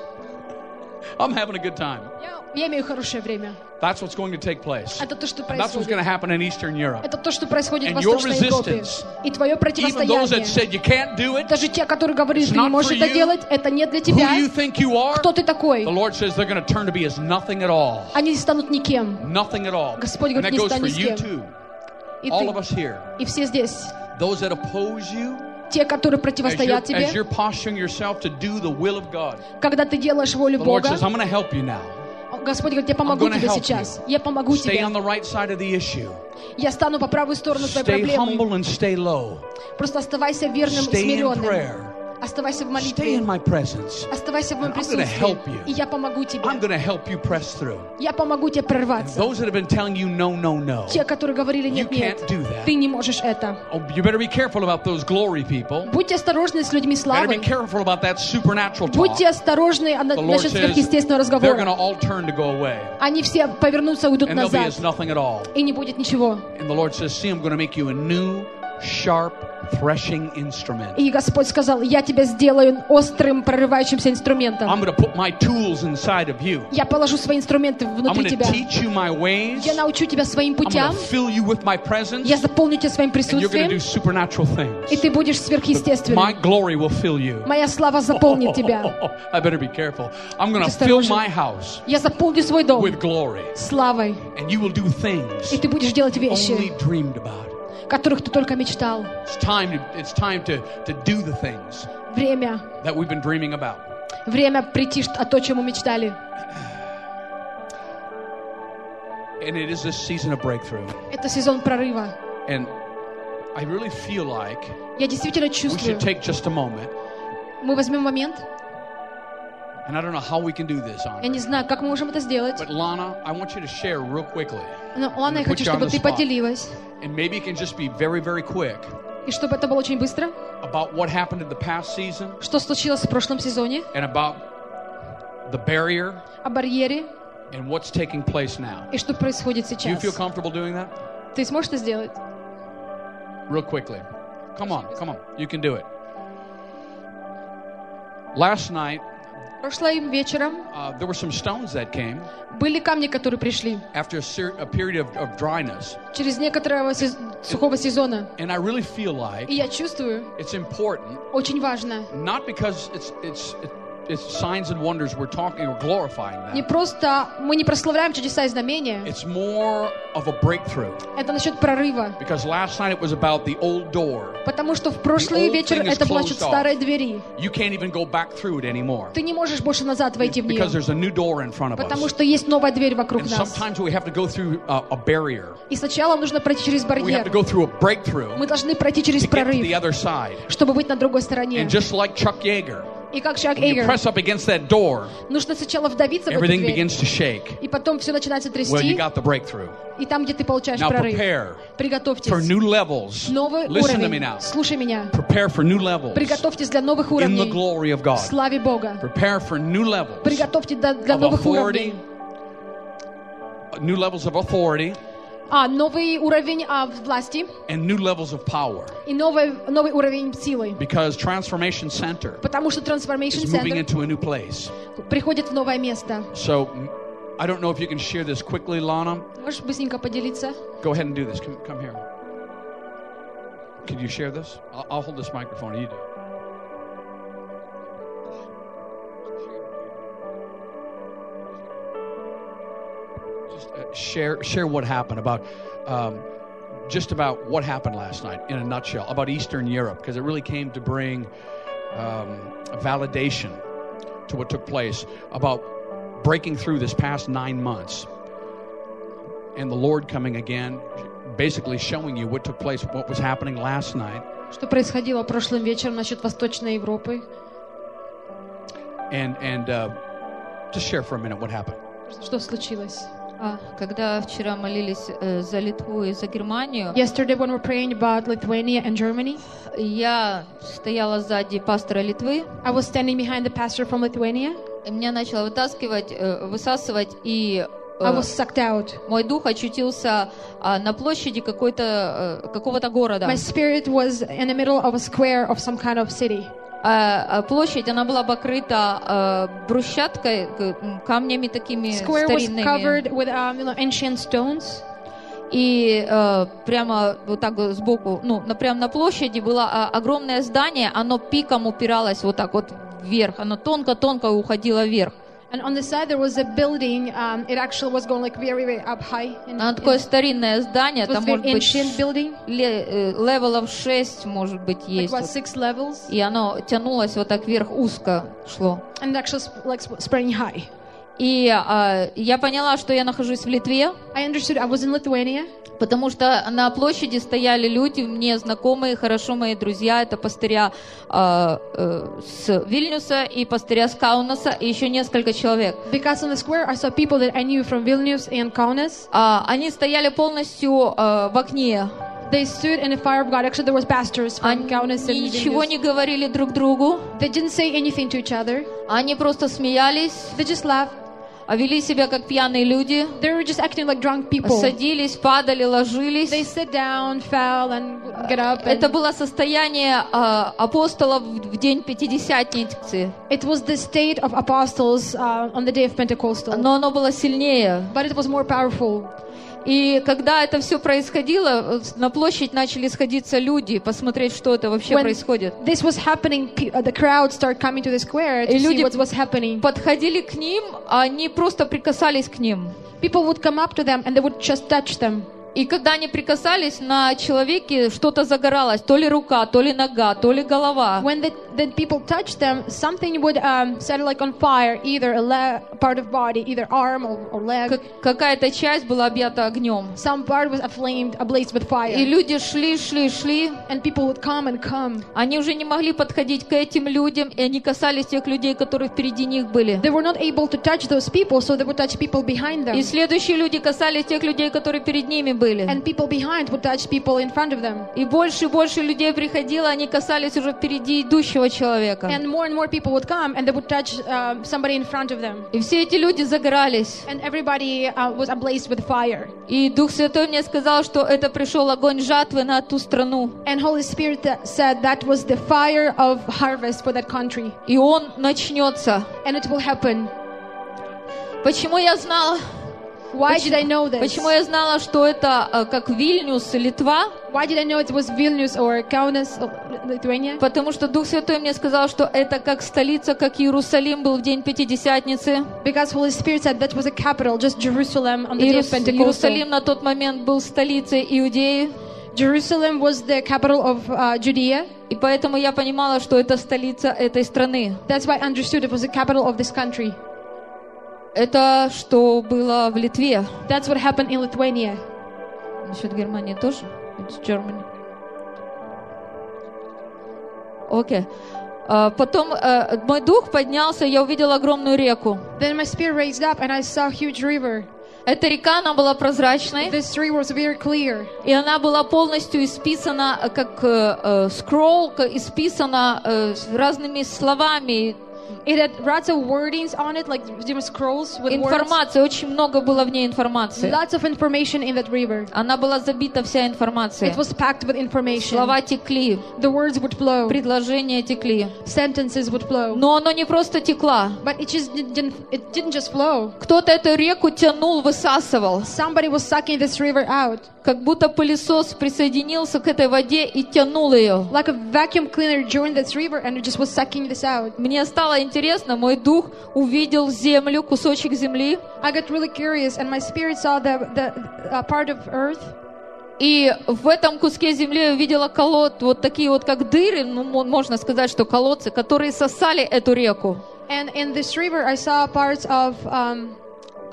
I'm having a good time. Я, я имею хорошее время. That's what's going to take place. Это то, что And that's what's going to происходит. happen in Eastern Europe. Это то, что происходит в And your Восточной Европе. resistance, И твое Even those that противостояние. said you can't do it, Даже те, которые говорили, It's ты не not можешь for это you. делать, это не для who тебя. you think you are, Кто ты такой? the Lord says they're going to turn to be as nothing at all. Они станут никем. Nothing at all. Господь And говорит, that не goes стань for ни с you кем. too. И All of ты, us here. и все здесь. Those that oppose you, Те, которые as you're, противостоят as you're тебе, posturing yourself to do the will of God, когда ты делаешь волю the Lord Бога, says, I'm going to help you now. Господь говорит, я помогу I'm gonna тебе help сейчас. you. Я помогу Stay тебе. on the right side of the issue. Я стану по правую сторону твоей Stay проблемы. humble and stay low. Просто оставайся верным и Stay in смиренным. prayer. Оставайся в Stay молитве. in my presence. Оставайся в моем I'm gonna присутствии. help you. И я помогу тебе. I'm going to help you press through. Я помогу тебе And прорваться. those that have been telling you no, no, no, Те, которые говорили, нет, You нет, can't do that. ты не можешь это. oh, you better be careful about those glory people. Будьте осторожны с людьми Better славы. be careful about that supernatural talk. Будьте осторожны The Lord насчет says сверхъестественного they're going to разговора. all turn to go away. Они все повернутся и уйдут And they'll be назад. as nothing at all. И не будет ничего. And the Lord says, see, I'm going to make you a new, sharp, threshing instrument. И Господь сказал, я тебя сделаю острым, прорывающимся инструментом. I'm going to put my tools inside of you. Я положу свои инструменты I'm внутри going to тебя. teach you my ways. Я научу тебя своим I'm going путям. to fill you with my presence. Я заполню тебя своим And you're going to do присутствием. supernatural things. И ты будешь My сверхъестественным. glory will fill you. Моя слава заполнит тебя. I better be careful. I'm going to Будь fill осторожен. my house Я заполню свой дом with glory. славой. And you will do things И ты будешь делать only вещи, dreamed about. которых ты только мечтал. It's time to, it's time to, to do the things Время. that we've been dreaming about. Время прийти о то, чему мечтали. And it is this season of breakthrough. Это сезон прорыва. And I really feel like Я действительно we чувствую. should take just a moment. Мы возьмем момент. And I don't know how we can do this, Я Andre. не знаю, как мы можем это сделать. But Lana, I want you to share real quickly. Но, Лана, я put хочу, you on чтобы the ты spot. поделилась. And maybe it can just be very, very quick И чтобы это было очень быстро. about what happened in the past season Что случилось в прошлом сезоне. and about the barrier О барьере. and what's taking place now. И что происходит Do you сейчас. feel comfortable doing that? Ты сможешь это сделать? Real quickly. Come on, come on. You can do it. Last night, Прошлым вечером uh, there were some stones that came были камни, которые пришли after a, ser- a period of, of dryness. через некоторого сез- сухого сезона. And I really feel like И я чувствую, it's important, очень важно, not because it's, it's, it, it's signs and wonders we're talking or glorifying не that. просто мы не прославляем чудеса и знамения, It's more of a breakthrough. это насчет прорыва. Because last night it was about the old door. Потому что в прошлый old вечер thing is это была closed насчет off. старой двери. You can't even go back through it anymore. Ты не можешь больше назад войти в Because нее. there's a new door in front of Потому us. что есть новая дверь вокруг And нас. sometimes we have to go through a, a barrier. И сначала нужно пройти через We have to барьер. go through a breakthrough Мы должны пройти через to get to the прорыв, other side. чтобы быть на другой стороне. And just like Chuck Yeager, И как Чак when you Эйгер, press up against that door, нужно сначала вдавиться в эту everything дверь, begins to shake. и потом все начинается Well, you трясти, got the breakthrough. и там, где ты получаешь Now прорыв. prepare Приготовьтесь. for new levels. Новый Listen to me уровень. now. Слушай меня. Prepare for new levels Приготовьтесь для новых in the уровней. glory of В God. славе Бога. Prepare for new levels Приготовьте для, для of новых authority, уровней. new levels of authority, А, новый уровень а, власти and new levels of power. и новый, новый уровень силы. Because Transformation Center Потому что Transformation is moving Center into a new place. приходит в новое место. So I don't know if you can share this quickly, Lana. Можешь быстренько поделиться? Go ahead and do this. Come, come here. Could you share this? I'll, I'll hold this microphone. You do. Just uh, share share what happened about um, just about what happened last night in a nutshell about Eastern Europe, because it really came to bring um, validation to what took place about breaking through this past nine months and the Lord coming again, basically showing you what took place, what was happening last night. Что происходило прошлым вечером насчет Восточной Европы. And and uh, just share for a minute what happened. Что случилось? А, когда вчера молились э, за Литву и за Германию, Yesterday when we were praying about Lithuania and Germany, я стояла сзади пастора Литвы, I was standing behind the pastor from Lithuania. и меня начало вытаскивать, э, высасывать, и э, I was sucked out. мой дух очутился э, на площади какой-то, э, какого-то города. My spirit was in the middle of a square of some kind of city. А, площадь, она была покрыта э, брусчаткой, камнями такими Square was старинными. covered with um, you know, ancient stones. И э, прямо вот так вот сбоку, ну, на, прямо на площади было а, огромное здание, оно пиком упиралось вот так вот вверх, оно тонко-тонко уходило вверх. And on the side there was a building. Um, it actually was going like very, very up high. In, Оно такое in, старинное здание, it was там very может быть ancient building, ле- левелов шесть, может быть, like есть. about Вот. six levels, И оно тянулось вот так вверх, узко шло. and it actually sp- like sp- spreading high. И а, я поняла, что я нахожусь в Литве, I understood I was in Lithuania потому что на площади стояли люди, мне знакомые, хорошо мои друзья, это пастыря э, э, с Вильнюса и пастыря с Каунаса, и еще несколько человек. because on the square I saw people that I knew from Vilnius and Kaunas. А, они стояли полностью э, в окне, They stood in the fire of God. Actually, there was pastors from они Kaunas and ничего Vilnius. не говорили друг другу, They didn't say anything to each other. они просто смеялись, They just laughed. а вели себя как пьяные люди, They were just acting like drunk people. садились, падали, ложились. They sit down, fell, and would get up. Это And было состояние э, апостолов в день Пятидесятницы, it was the state of apostles uh, on the day of Pentecostal. но оно было сильнее. But it was more powerful. И когда это все происходило, на площадь начали сходиться люди, посмотреть, что это вообще When происходит. this was happening, pe- uh, the crowd started coming to the square to И see люди what was happening. подходили к ним, а они просто прикасались к ним. People would come up to them and they would just touch them. И когда они прикасались, на человеке что-то загоралось, то ли рука, то ли нога, то ли голова. When the, the people touched them, something would um, set like on fire, either a le- part of body, either arm or, or leg. Как- какая-то часть была объята огнем. Some part was aflamed, ablaze with fire. И люди шли, шли, шли. And people would come and come. Они уже не могли подходить к этим людям, и они касались тех людей, которые впереди них были. They were not able to touch those people, so they would touch people behind them. И следующие люди касались тех людей, которые перед ними были. And people behind would touch people in front of them. И больше и больше людей приходило, они касались уже впереди идущего человека. And more and more people would come and they would touch uh, somebody in front of them. И все эти люди загорались. And everybody uh, was ablaze with fire. И Дух Святой мне сказал, что это пришел огонь жатвы на ту страну. And Holy Spirit th- said that was the fire of harvest for that country. И он начнется. And it will happen. Почему я знала? Why Почему, did I know this? почему я знала, что это э, как Вильнюс, Литва? Why did I know it was Vilnius or Kaunas, or Lithuania? Потому что Дух Святой мне сказал, что это как столица, как Иерусалим был в день Пятидесятницы. Because Holy Spirit said that was a capital, just Jerusalem on the day of Иерус- Pentecostal. Иерусалим на тот момент был столицей Иудеи. Jerusalem was the capital of uh, Judea. И поэтому я понимала, что это столица этой страны. That's why I understood it was the capital of this country. Это что было в Литве. That's what happened in Lithuania. Насчет Германии тоже? It's Germany. Окей. А, потом э, мой дух поднялся, я увидела огромную реку. Then my spirit raised up and I saw a huge river. Эта река, она была прозрачной, This river was very clear. и она была полностью исписана, э, как э, э, scroll, к- исписана э, с разными словами. It had lots of wordings on it, like different scrolls with words. Информации, очень много было в ней информации. Lots of information in that river. Она была забита вся информацией. It was packed with information. Слова текли, The words would flow. предложения текли. Sentences would flow. Но оно не просто текло. But it just didn't, it didn't just flow. Кто-то эту реку тянул, высасывал. Somebody was sucking this river out. Как будто пылесос присоединился к этой воде и тянул ее. Like a vacuum cleaner joined this river and it just was sucking this out. Мне стало интересно, мой дух увидел землю, кусочек земли. I got really curious and my spirit saw the, the uh, part of earth. И в этом куске земли я увидела колод, вот такие вот как дыры, ну, мо- можно сказать, что колодцы, которые сосали эту реку. And in this river I saw parts of, um,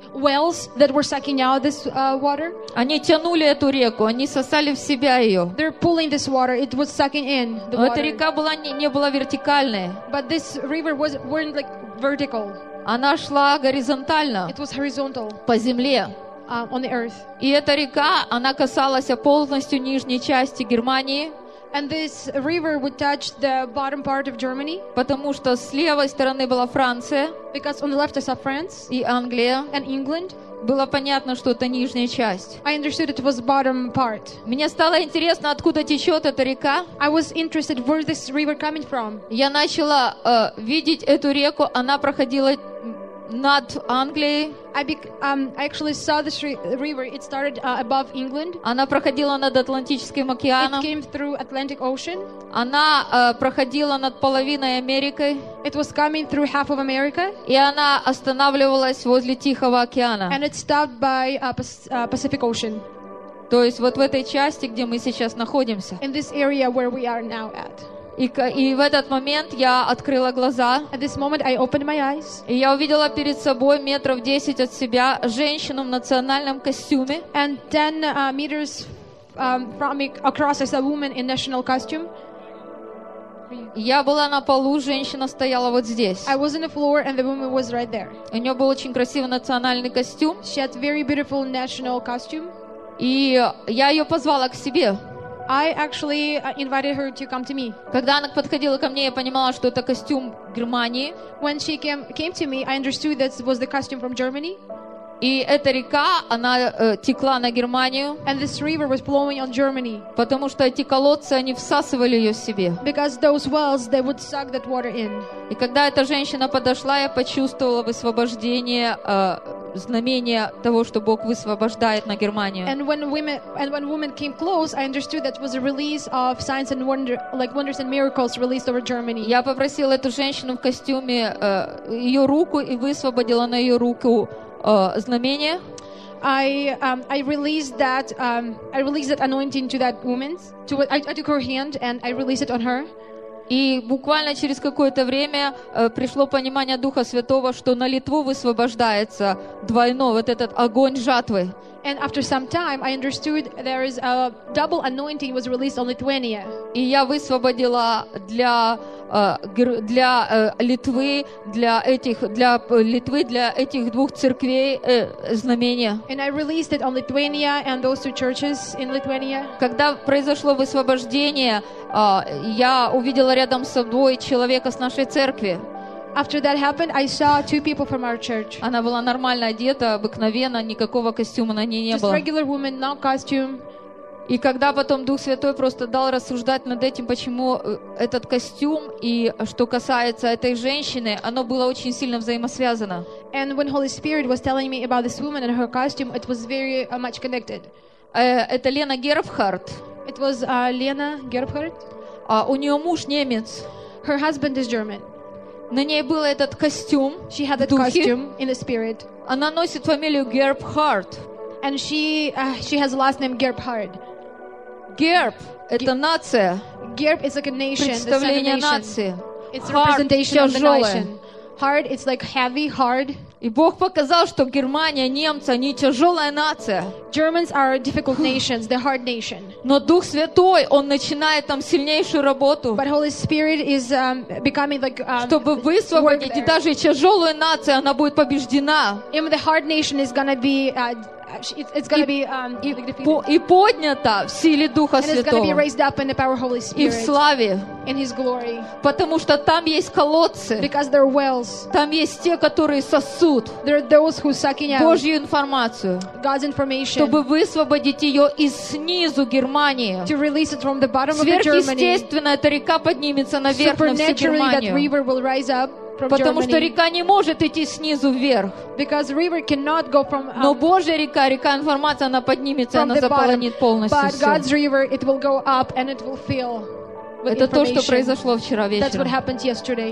wells that were sucking out this uh, water. Они тянули эту реку, они сосали в себя ее. They're pulling this water. It was sucking in the Но эта water. река была не, не была вертикальной. But this river was weren't like vertical. Она шла горизонтально It was horizontal по земле. uh, on the earth. И эта река, она касалась полностью нижней части Германии, And this river would touch the bottom part of Germany потому что с левой стороны была Франция because on the left I saw France и Англия. and England. Было понятно, что это нижняя часть. I understood it was bottom part. Мне стало интересно, откуда течет эта река. I was interested where this river coming from. Я начала э, видеть эту реку, она проходила над Англией, I, bec- um, I actually saw this ri- river. It started uh, above England. она проходила над Атлантическим It океаном, came through Atlantic Ocean. она э, проходила над половиной Америкой, It was coming through half of America. и она останавливалась возле Тихого океана. And it stopped by uh, Pas- uh, Pacific Ocean. То есть вот в этой части, где мы сейчас находимся. In this area where we are now at. И, к- и в этот момент я открыла глаза, At this moment, I opened my eyes. и я увидела перед собой метров десять от себя женщину в национальном костюме. And ten uh, meters um, from me across is a woman in national costume. Я была на полу, женщина стояла вот здесь. I was on the floor and the woman was right there. У нее был очень красивый национальный костюм, She had very beautiful national costume. и я ее позвала к себе. I actually uh, invited her to come to me. Когда она подходила ко мне, я понимала, что это костюм Германии. When she came, came to me, I understood that it was the costume from Germany. И эта река, она э, текла на Германию, And this river was flowing on Germany. потому что эти колодцы, они всасывали ее в себе. Because those wells, they would suck that water in. И когда эта женщина подошла, я почувствовала высвобождение, э, знамение того, что Бог высвобождает на Германию. And when women and when women came close, I understood that was a release of signs and wonder, like wonders and miracles released over Germany. Я попросила эту женщину в костюме э, ее руку и высвободила на ее руку э, знамение. I um, I released that um, I released that anointing to that woman. To I, I took her hand and I released it on her. И буквально через какое-то время э, пришло понимание Духа Святого, что на Литву высвобождается двойной вот этот огонь жатвы. And after some time, I understood there is a double anointing was released on Lithuania. И я высвободила для э, гер- для э, Литвы, для этих для э, Литвы, для этих двух церквей э, знамения. And I released it on Lithuania and those two churches in Lithuania. Когда произошло высвобождение, э, я увидела рядом с собой человека с нашей церкви. After that happened, I saw two people from our church. Она была нормально одета, обыкновенно, никакого костюма на ней не Just было. regular woman, no costume. И когда потом Дух Святой просто дал рассуждать над этим, почему э, этот костюм и что касается этой женщины, оно было очень сильно взаимосвязано. And when Holy Spirit was telling me about this woman and her costume, it was very uh, much connected. Э, Это Лена Гербхарт. It was uh, Lena Gerbhardt. А у нее муж немец. Her husband is German. На ней был этот костюм. She had в that духе. costume in the spirit. Она носит фамилию Гербхарт. And she uh, she has a last name Gerbhardt. Герб – это нация, Gerb is like a nation, the son of представление nation. нации. It's a Hard, representation of the тяжелое. nation. Hard, it's like heavy, hard. И Бог показал, что Германия, немцы, они тяжелая нация. Germans are difficult nations, the hard nation. Но Дух Святой, Он начинает там сильнейшую работу, But Holy Spirit is um, becoming like um, чтобы высвободить, и даже тяжелую нацию, она будет побеждена. even the hard nation is gonna be uh, it's, it's gonna be um, И, like defeated. по- и поднята в силе Духа And it's gonna be Святого raised up in the power of Holy и в Spirit славе, in His glory. потому что там есть колодцы, Because there are wells. там есть те, которые сосут There are those who sucking out Божью информацию, God's information чтобы высвободить ее из снизу Германии. to release it from the bottom of the Germany. Сверхъестественно эта река поднимется наверх на всю Supernaturally, that Германию. river will rise up from Потому что Germany. река не может идти снизу вверх. Because the river cannot go from Но um, Божья река, река информации, она поднимется, и from она the bottom. заполонит полностью But все. God's river, it will go up and it will fill with Это то, что information. произошло вчера That's what вечером. happened yesterday.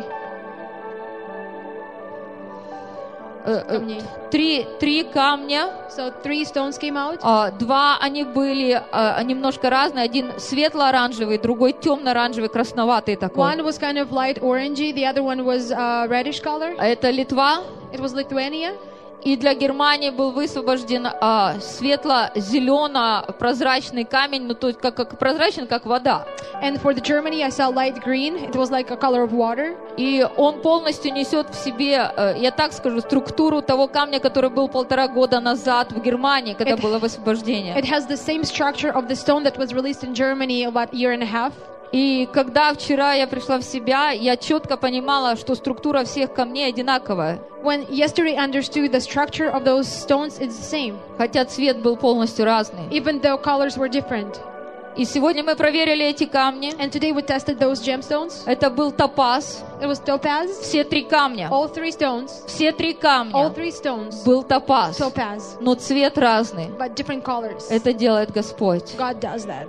Э, э, камней. Три, три камня, So three stones came out. а, два они были а, немножко разные. Один светло-оранжевый, другой темно-оранжевый, красноватый такой. One was kind of light orangey, the other one was uh, reddish color. А это Литва It was Lithuania. И для Германии был высвобожден а, светло-зелено-прозрачный камень, ну то есть как, как прозрачный, как вода. And for the Germany, I saw light green. It was like a color of water. И он полностью несет в себе, э, я так скажу, структуру того камня, который был полтора года назад в Германии, когда It- было высвобождение. It has the same structure of the stone that was released in Germany about a year and a half. И когда вчера я пришла в себя, я четко понимала, что структура всех камней одинаковая, When yesterday I understood the structure of those stones is the same, хотя цвет был полностью разный. even though colors were different. И сегодня мы проверили эти камни. And today we tested those gemstones. Это был топаз, It was topaz. все три камня. All three stones. Все три All камня three stones. был топаз, Topaz. но цвет разный. But different colors. Это делает Господь. God does that.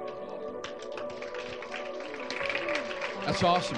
That's awesome.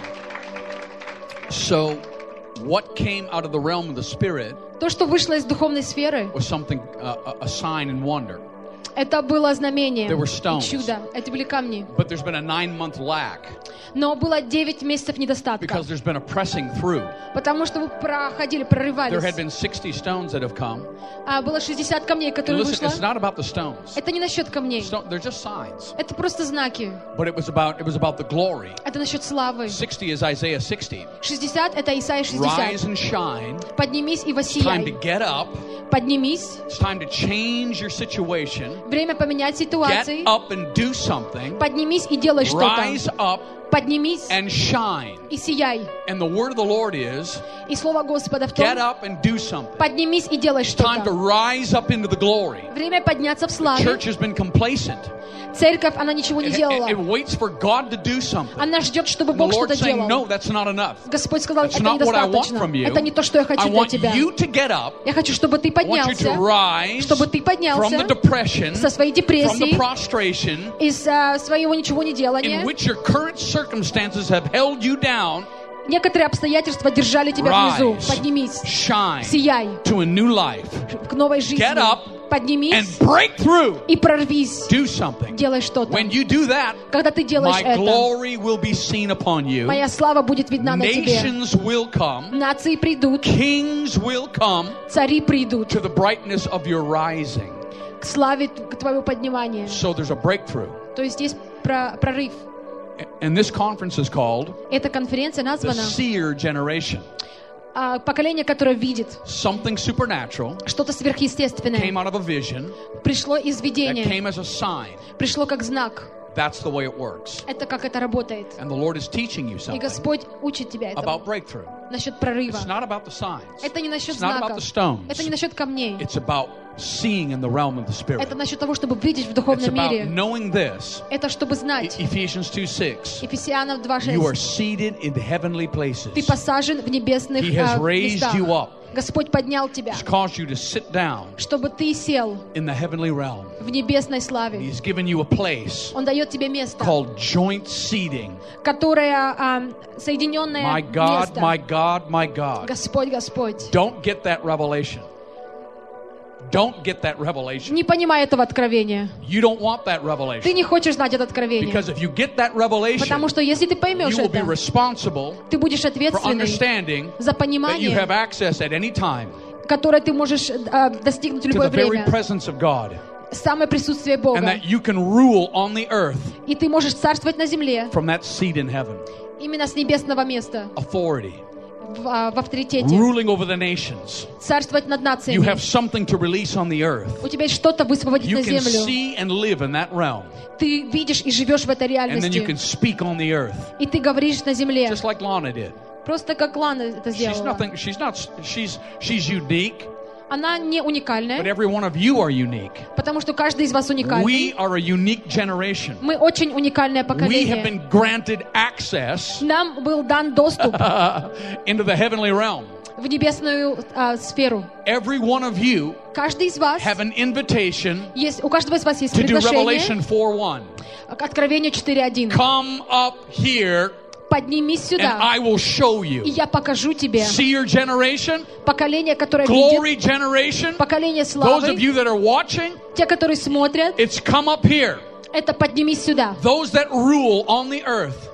So, what came out of the realm of the Spirit То, что вышло из духовной сферы, was something, uh, a a sign and wonder. это было знамение There were и stones. чудо. Это были камни. But there's been a nine-month lack Но было девять месяцев недостатка. because there's been a pressing through. Потому что вы проходили, There had прорывались. been sixty stones that have come. А было шестьдесят камней, And которые listen, вышло. it's not about the stones. Это не насчет камней. Stone- They're just signs. Это просто знаки. But it was about it was about the glory. Это насчет славы. sixty is Isaiah sixty. шестьдесят это Исайя Rise шестьдесят. and shine. Поднимись и It's time to воссияй. get up. Поднимись. It's time to change your situation. Время поменять Get ситуации. up and do something. Поднимись и делай что-то. Rise up Поднимись and shine. и сияй. And the word of the Lord is И слово Господа в get том, up and do something. поднимись и делай It's time to что-то. rise up into the glory. Время подняться в славе. Church has been complacent. Церковь, она ничего не It, делала. it- it waits for God to do something. Она ждет, чтобы And the Бог Lord's что-то saying, no, делал. that's not enough. Господь сказал, That's это not what I want недостаточно. from you. Это не то, что я I хочу для want тебя. you to get up. Я хочу, чтобы ты I want you to поднялся, rise чтобы ты from поднялся the depression, со своей from the депрессии, prostration из а, своего ничего не in делания. which your current circumstances have held you down. Некоторые обстоятельства держали тебя внизу. Rise, Поднимись, shine сияй to a new life к новой жизни. Get up and Поднимись break through. и прорвись. Do something. Делай что-то. When you do that, Когда ты делаешь my это, glory will be seen upon you. моя слава будет видна на тебе. Nations will come. Нации придут, Kings will come цари придут to the brightness of your rising. к славе к твоему подниманию. So there's a breakthrough. То есть есть про- прорыв. And this conference is called Эта конференция the названа Seer Generation. а, поколение, которое видит Something supernatural что-то came сверхъестественное. out of a vision Пришло из that видения, came as a sign. пришло как знак. That's the way it works. Это как это работает. And the Lord is teaching you И something Господь учит тебя этому. about breakthrough. Насчет прорыва. It's not about the signs. Это не насчет It's not about знаков. the stones. Это не насчет камней. It's about seeing in the realm of the Spirit. Это насчет того, чтобы видеть в It's духовном about мире. knowing this. Это чтобы E- знать. Ephesians two six. Ефесянам два You are шесть. seated in the heavenly places. Ты посажен в небесных He has а, raised местах. you up. Господь поднял тебя, He's caused you to sit down чтобы ты сел in the heavenly realm. в небесной славе. He's given you a place Он дает тебе место, called joint seating. которое а, соединенное My God, место. my God, my God. Господь, Господь. Don't get that revelation. Don't get that revelation. Не понимай этого откровения. You don't want that Ты revelation. не хочешь знать это откровение. Because if you get that revelation, Потому что если ты поймешь you will be это, responsible ты будешь for ответственный understanding за that you понимание, have access at any time которое ты можешь а, достигнуть в to любое the very время. presence of God. Самое присутствие And Бога. that you can rule on the earth И ты можешь царствовать на земле from that seat in heaven. именно с небесного места, Authority. в, а, в авторитете. Ruling over the nations. Царствовать над You нациями. have something to release on the earth. У тебя есть что-то высвободить You на can землю. see and live in that realm. Ты видишь и живешь в этой And then you can реальности. speak on the earth. И ты говоришь на земле. Just like Lana did. Просто как Лана это She's сделала. nothing, she's not, she's, she's unique, Она не but уникальная, every one of you are unique. потому что каждый из вас We уникальный. are a unique generation. Мы очень уникальное We have поколение. been granted access Нам был дан доступ into the heavenly realm. в небесную а, сферу. Every one of you Каждый из вас have an invitation есть, у каждого из вас есть to do приглашение Revelation four one. к Откровению четыре один. Come up here Поднимись and сюда, I will show и you. я покажу тебе Seer generation, поколение, которое видит, glory generation, поколение those славы, of you that are watching, те, которые смотрят, it's come up here. это поднимись сюда. Those that rule on the earth,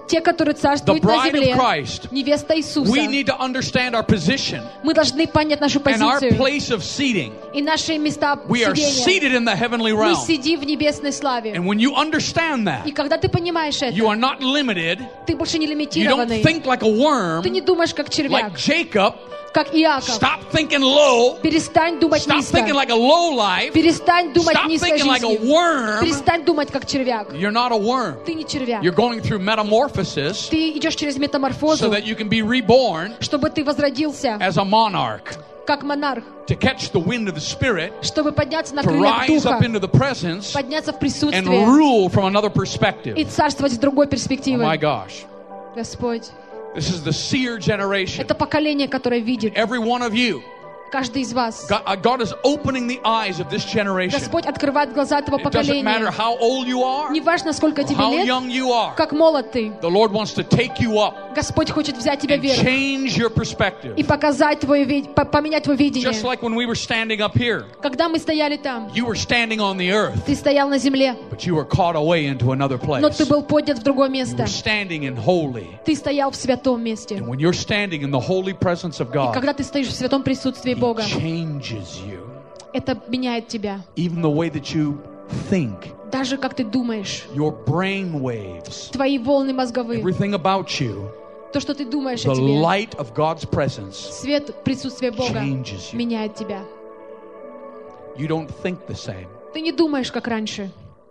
те, которые the царствуют на bride of земле, Christ, невеста Иисуса. we need to understand our position Мы должны понять нашу and our позицию place of seating. и наши места We are сидения. seated in the heavenly Мы realm. сидим в небесной славе. And when you understand И that, когда ты понимаешь это, you are not limited. ты больше не You don't лимитированный. think like a worm, Ты не думаешь как like червяк, Jacob. как Иаков. Stop thinking low. Перестань думать Stop thinking низко. like a low life. Перестань думать Stop низкой thinking like a жизнью. worm. Перестань думать как червяк. You're not a worm. Ты не червяк. You're going through metamorphosis Ты идешь через so метаморфозу, that you can be reborn чтобы ты возродился as a monarch, как монарх, to catch the wind of the Spirit, чтобы подняться на to крыльях rise up духа, into the presence подняться в and присутствие rule from another perspective. и царствовать с другой Oh my перспективы. gosh. Господь, This is the seer generation. это поколение, которое видит. Every one of you. Каждый из вас. God, uh, God is opening the eyes of this generation. Господь открывает глаза этого It doesn't matter поколения. how old you are, Неважно, сколько тебе how лет, young you are. как молод ты. The Lord wants to take you up Господь хочет взять тебя and вверх change your perspective. и показать твое вид- по- поменять твое видение. Just like when we were standing up here, Когда мы стояли там, you were standing on the earth, ты стоял на земле, but you were caught away into another но ты place. был поднят в другое You место. were standing in holy. Ты стоял в святом месте. And when you're standing in the holy presence of И God, когда ты стоишь в святом присутствии He Бога, changes you. это меняет тебя. Even the way that you think, Даже как ты думаешь, your brain waves, твои волны мозговые, everything about you, то, что ты думаешь the о тебе, light of God's presence свет присутствия Бога changes you. меняет тебя. You don't think the same. Ты не думаешь, как раньше.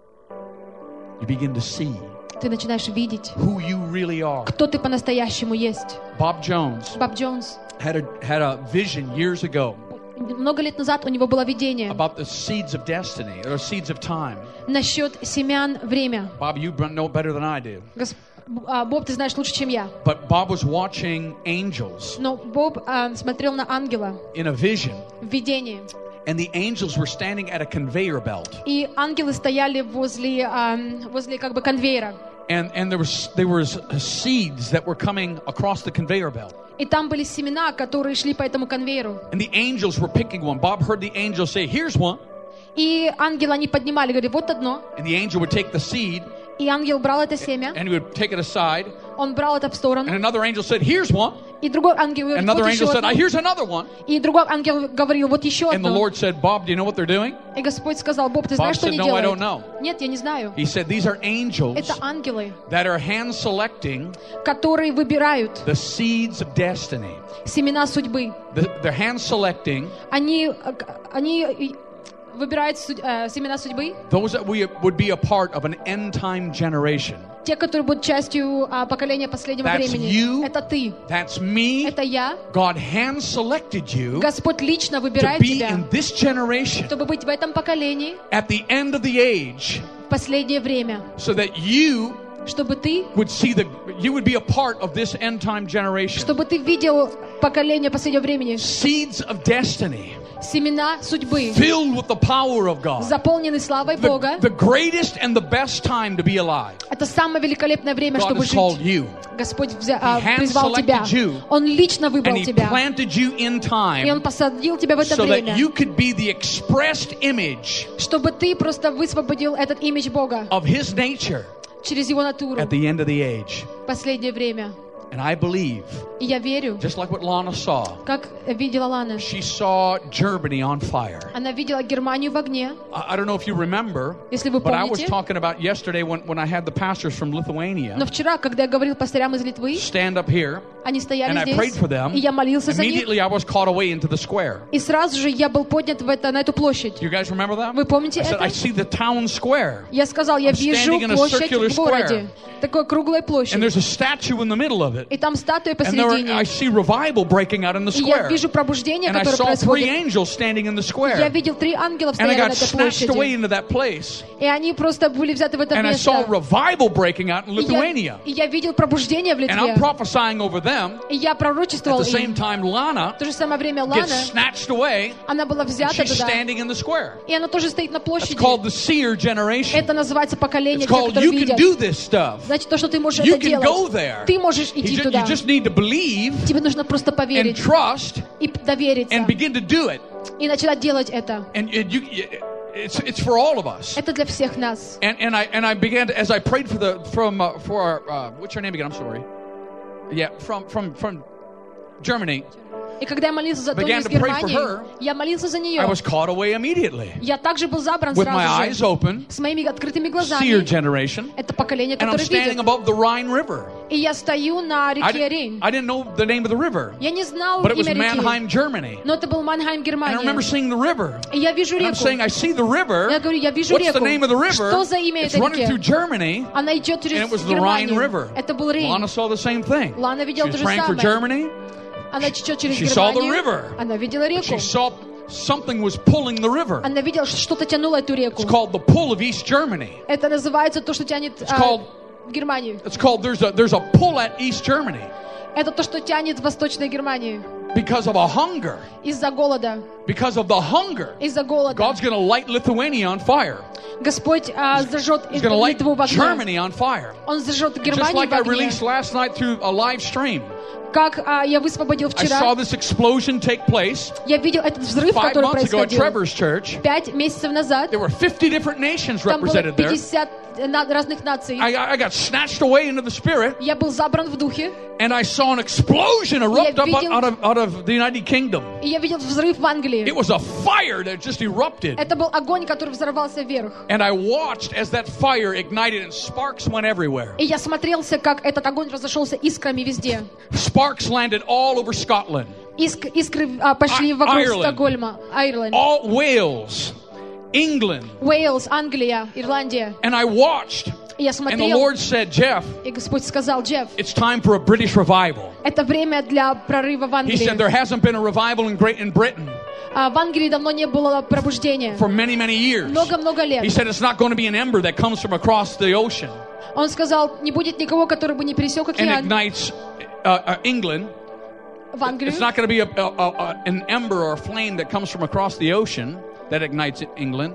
You begin to see Ты начинаешь видеть, who you really are. кто ты по-настоящему есть. Bob Jones Боб Джонс. had a, had a vision years ago Много лет назад у него было видение about the seeds of destiny or seeds of time. насчет семян время. Bob, you know better than I do. Гос- а, Боб, ты знаешь лучше, чем я. But Bob was watching angels Но Боб а, смотрел на ангела in a vision, в видении. and the angels were standing at a conveyor belt. И ангелы стояли возле, а, возле как бы конвейера. And, and there was there was seeds that were coming across the conveyor belt. И там были семена, которые шли по этому конвейеру. And the angels were picking one. Bob heard the angel say, "Here's one." И ангелы они поднимали, говорили, вот одно. And the angel would take the seed И ангел брал это семя, and he would take it aside. он брал это в And сторону. another angel said, "Here's one." И другой ангел говорит, Another вот angel еще said, "Ah, одно. "Here's another one." И другой ангел говорил, вот еще And the одно. Lord said, "Bob, do you know what they're doing?" И Господь сказал, Боб, ты знаешь, Bob что said, они "No, I don't делают? know." Нет, я не знаю. He said, "These are angels Это ангелы, that are hand selecting которые выбирают the seeds of destiny. семена судьбы. The, they're hand selecting Они, э, они выбирают суд- э, семена судьбы, those that we would be a part of an end time generation. те, которые будут частью а, поколения последнего That's времени. you. Это ты, That's me. это я. God hand selected you Господь лично to выбирает be тебя, in this generation чтобы быть в этом поколении at the end of the age, в последнее время, so that you чтобы ты, would see the you would be a part of this end time generation. чтобы ты видел поколение последнего времени, Seeds of destiny семена судьбы, filled with the power of God. заполнены славой The, Бога. the greatest and the best time to be alive. Это самое великолепное время, God чтобы has called жить. you Господь взя- а, He призвал тебя. hand-selected you. Он лично выбрал and He тебя. planted you in И Он time посадил тебя в это so that время, you could be the expressed image чтобы ты просто высвободил этот имидж Бога of His nature через Его натуру at the end of the age. в последнее время. And I believe, И я верю, just like what Lana saw, как видела Лана. she saw Germany on fire. Она видела Германию в огне. I, I don't know if you remember, Если вы but I was помните. talking about yesterday when, when I had the pastors from Lithuania Но вчера, когда я говорил пастырям из Литвы, stand up here, они стояли and I prayed здесь, for them. и я молился за них. Immediately I was caught away into the square. И сразу же я был поднят в это, на эту площадь. You guys remember that? Вы помните I said, это? I see the town square. Я сказал, я I'm вижу standing in a площадь circular в городе. square. Такой круглая And площадь. there's a statue in the middle of it. И там статуя And there are, посередине. I see revival breaking out in the И я square. вижу пробуждение, And I которое saw three происходит. angels standing in the Я square. видел три ангела And I стояли на got этой snatched away площади. into that place. И они просто были взяты в это And I saw место. revival breaking out in И я, Lithuania. и я видел пробуждение в And I'm Литве. prophesying over them. И я At пророчествовал the same им. time, Lana В то же самое время gets Лана, snatched away. она была And взята she's туда. standing in the square. И она тоже стоит на It's площади. called the seer generation. Это называется поколение It's тех, called которые you can видят. do this stuff. Значит, то, что ты можешь You это can go делать. there. Ты можешь You идти ju- туда. you just need to believe Тебе нужно просто and поверить trust и довериться. and begin to do it. И начинать делать это. And, and you, it's it's for all of us. Это для всех нас. And and I and I began to, as I prayed for the from uh, for our, uh, what's your name again? I'm sorry. Yeah, from from from Germany. И когда я молился за Тоню Began из to pray for Германии, her. я молился за нее. I was caught away immediately Я также был забран with my сразу eyes же. open. С моими открытыми Seer глазами. generation. Это поколение, And I'm которое standing видит. above the Rhine River. И я стою на I, реке di- Рейн. I didn't know the name of the river, Я не знал but it was имя реки. Mannheim, Germany. Но это был Манхайм, And I remember Германия. seeing the river. И я вижу And I'm реку. saying, I see the river. Я говорю, я вижу What's реку. the name of the river? Что за имя It's этой running through реки? Germany. Она идет And через it was the Rhine Германию. River. Это был Рейн. Lana saw the same thing. Лана She видела то was же praying for самое. Germany. Она течет через She saw the Германию. river. Она видела реку. She saw something was pulling the river. Она видела, что что-то тянуло эту реку. It's called the pull of East Germany. Это называется то, что тянет а, called- Германию. It's called there's a there's a pull at East Germany Это то, что тянет Восточную Германию. because of a hunger. Из-за голода. Because of the hunger. Из-за голода. God's going to light Lithuania on fire. Господь а, зажжет He's going to light Литву в огне. Germany on fire. Он зажжет Just Германию like в I огне. released last night through a live stream. Как а, я высвободил I вчера. saw this explosion take place Я видел этот взрыв, five который months ago at происходил. Trevor's church. Пять месяцев назад. There were fifty different nations Там было represented there. пятьдесят на- разных наций. I, I got snatched away into the spirit, Я был забран в духе. and I saw an explosion erupt up видел- out of, out of the United Kingdom. И я видел взрыв в Англии. It was a fire that just erupted. Это был огонь, который взорвался вверх. And I watched as that fire ignited and sparks went everywhere. И я смотрелся, как этот огонь разошелся искрами везде. Sparks landed all over Scotland, Иск- искры а, пошли I- вокруг Ireland. Стокгольма. Айрланд. all Wales, England. Уэйлс, Англия, Ирландия. And I watched, И я and the смотрел, Lord said, Jeff, и Господь сказал: Джефф, it's time for a British revival. это время для прорыва в He said there Англии. hasn't been a revival in Great in Britain А в Англии давно не было пробуждения. for many, many years. Много-много He лет. said it's not going to be an ember that comes from across the ocean Он сказал, не будет никого, который бы не пересек and океан ignites uh, uh, England. в Англию. It's not going to be a, a, a, a, an ember or a flame that comes from across the ocean that ignites England.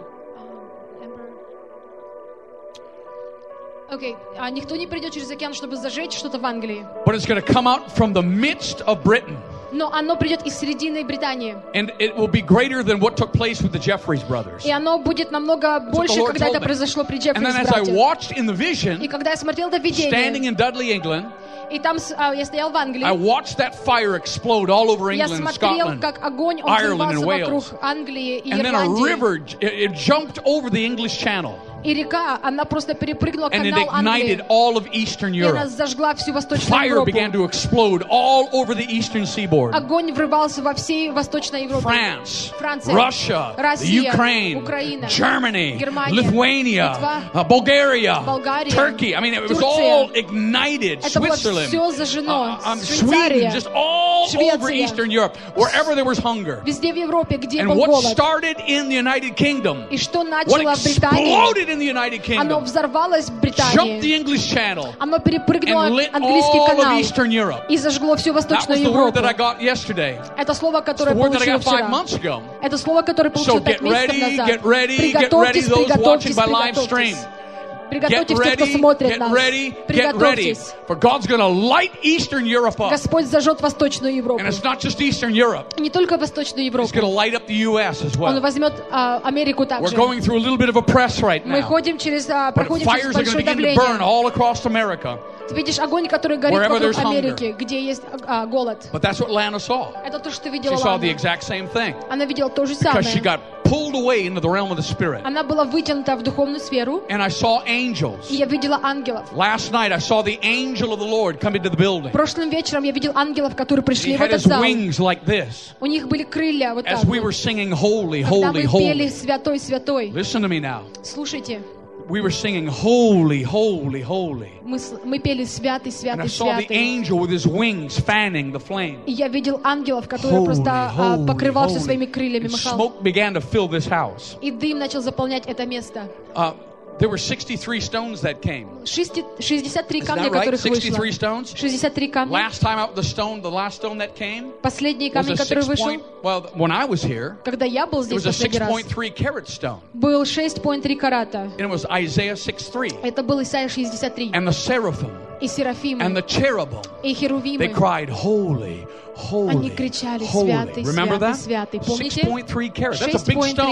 Окей, а никто не придет через океан, чтобы зажечь что-то в Англии. But it's going to come out from the midst of Britain. Но оно придет из середины Британии. And it will be greater than what took place with the Jeffries brothers. И оно будет намного больше, Lord когда told это me. произошло при And Джеффрис then as I брате. watched in the И vision, когда я смотрел это standing видение, in Dudley, England, и там с- а, я стоял в I Англии, watched that fire explode all over я England and смотрел, Scotland. как огонь, он Ireland and взрывался вокруг Wales. Англии и And then a Ирландии. river, it, it jumped over the English Channel. И река, она просто перепрыгнула And it канал Англии. ignited all of Eastern И она Europe. зажгла всю Восточную Fire Европу. began to explode all over the eastern seaboard. Огонь врывался во всей Восточной Европе. France, Франция, Russia, the Россия, Ukraine, Украина, Germany, Германия, Lithuania, Литва, uh, Bulgaria, Болгария, Turkey. I mean, it was Турция. all ignited. Это было Switzerland, все зажжено. uh, um, Швейцария, Sweden, just all over Швеция. Eastern Europe, wherever there was hunger. Везде в Европе, где And был what голод. started in the United Kingdom, И что what начало в Британии, exploded in the United оно Kingdom, взорвалось в jumped the Британии. English Channel Оно перепрыгнуло and lit английский all of канал Eastern Europe. и зажгло всю That was Восточную the word Европу. that I got yesterday. Это слово, It's которое the word that I получил got five вчера. months ago. Это слово, которое So получил get пять месяцев ready, назад. get ready, get ready, Приготовьтесь, those watching приготовьтесь, by live stream. приготовьтесь. Get Приготовьтесь, те, кто ready, смотрит get нас. ready, get ready. Приготовьтесь. For God's going to light Eastern Europe up. Господь зажжет Восточную Европу. And it's not just Eastern Europe. И не только Восточную He's Европу. going to light up the U S as Он well. возьмет а, Америку We're также. going through a little bit of a press right Мы now. ходим через, а, But проходим fires через are going to большое begin to burn давление. all across America. Ты видишь огонь, который горит Wherever вокруг there's hunger. Америки, где есть а, голод. But that's what Lana saw. Это то, что She видела saw the Лана. exact same thing. Она видела то же Because she самое. got pulled away into the realm of the Spirit. Она была вытянута в духовную сферу, And I saw angels. и я видела ангелов. Last night I saw the angel of the Lord come into the building. Прошлым вечером я видел ангелов, которые He пришли в had этот his зал. wings like this У них были крылья вот так as we вот. were singing holy, Когда holy, мы пели holy. «Святой, святой». Listen to me now. Слушайте, We were singing holy, holy, holy. мы, с- мы пели «Святый, And I святый, saw the святый». angel with his wings fanning the flame. И я видел ангелов, которые Holy, просто а, holy, покрывал все holy. своими крыльями, And махал. smoke began to fill this house. И дым начал заполнять это место. Uh, there were sixty-three stones that came. Шести- шестьдесят три Is камня, that right? которых sixty-three вышло. stones? шестьдесят три камня. Last time out, the stone, the last stone that came Последний was камень, a который six вышел, point. Well, when I was here, когда я был it здесь was a последний six раз, point three carat stone, был шесть целых три карата. and it was Isaiah six three. Это был Исайя шестьдесят три. And the seraphim И серафимы, and the cherubim, и they херувимы, cried, "Holy, holy, они кричали: holy." «Святый, Remember святый, that? святый». six Помните? point three carat. That's a шесть big целых три. stone.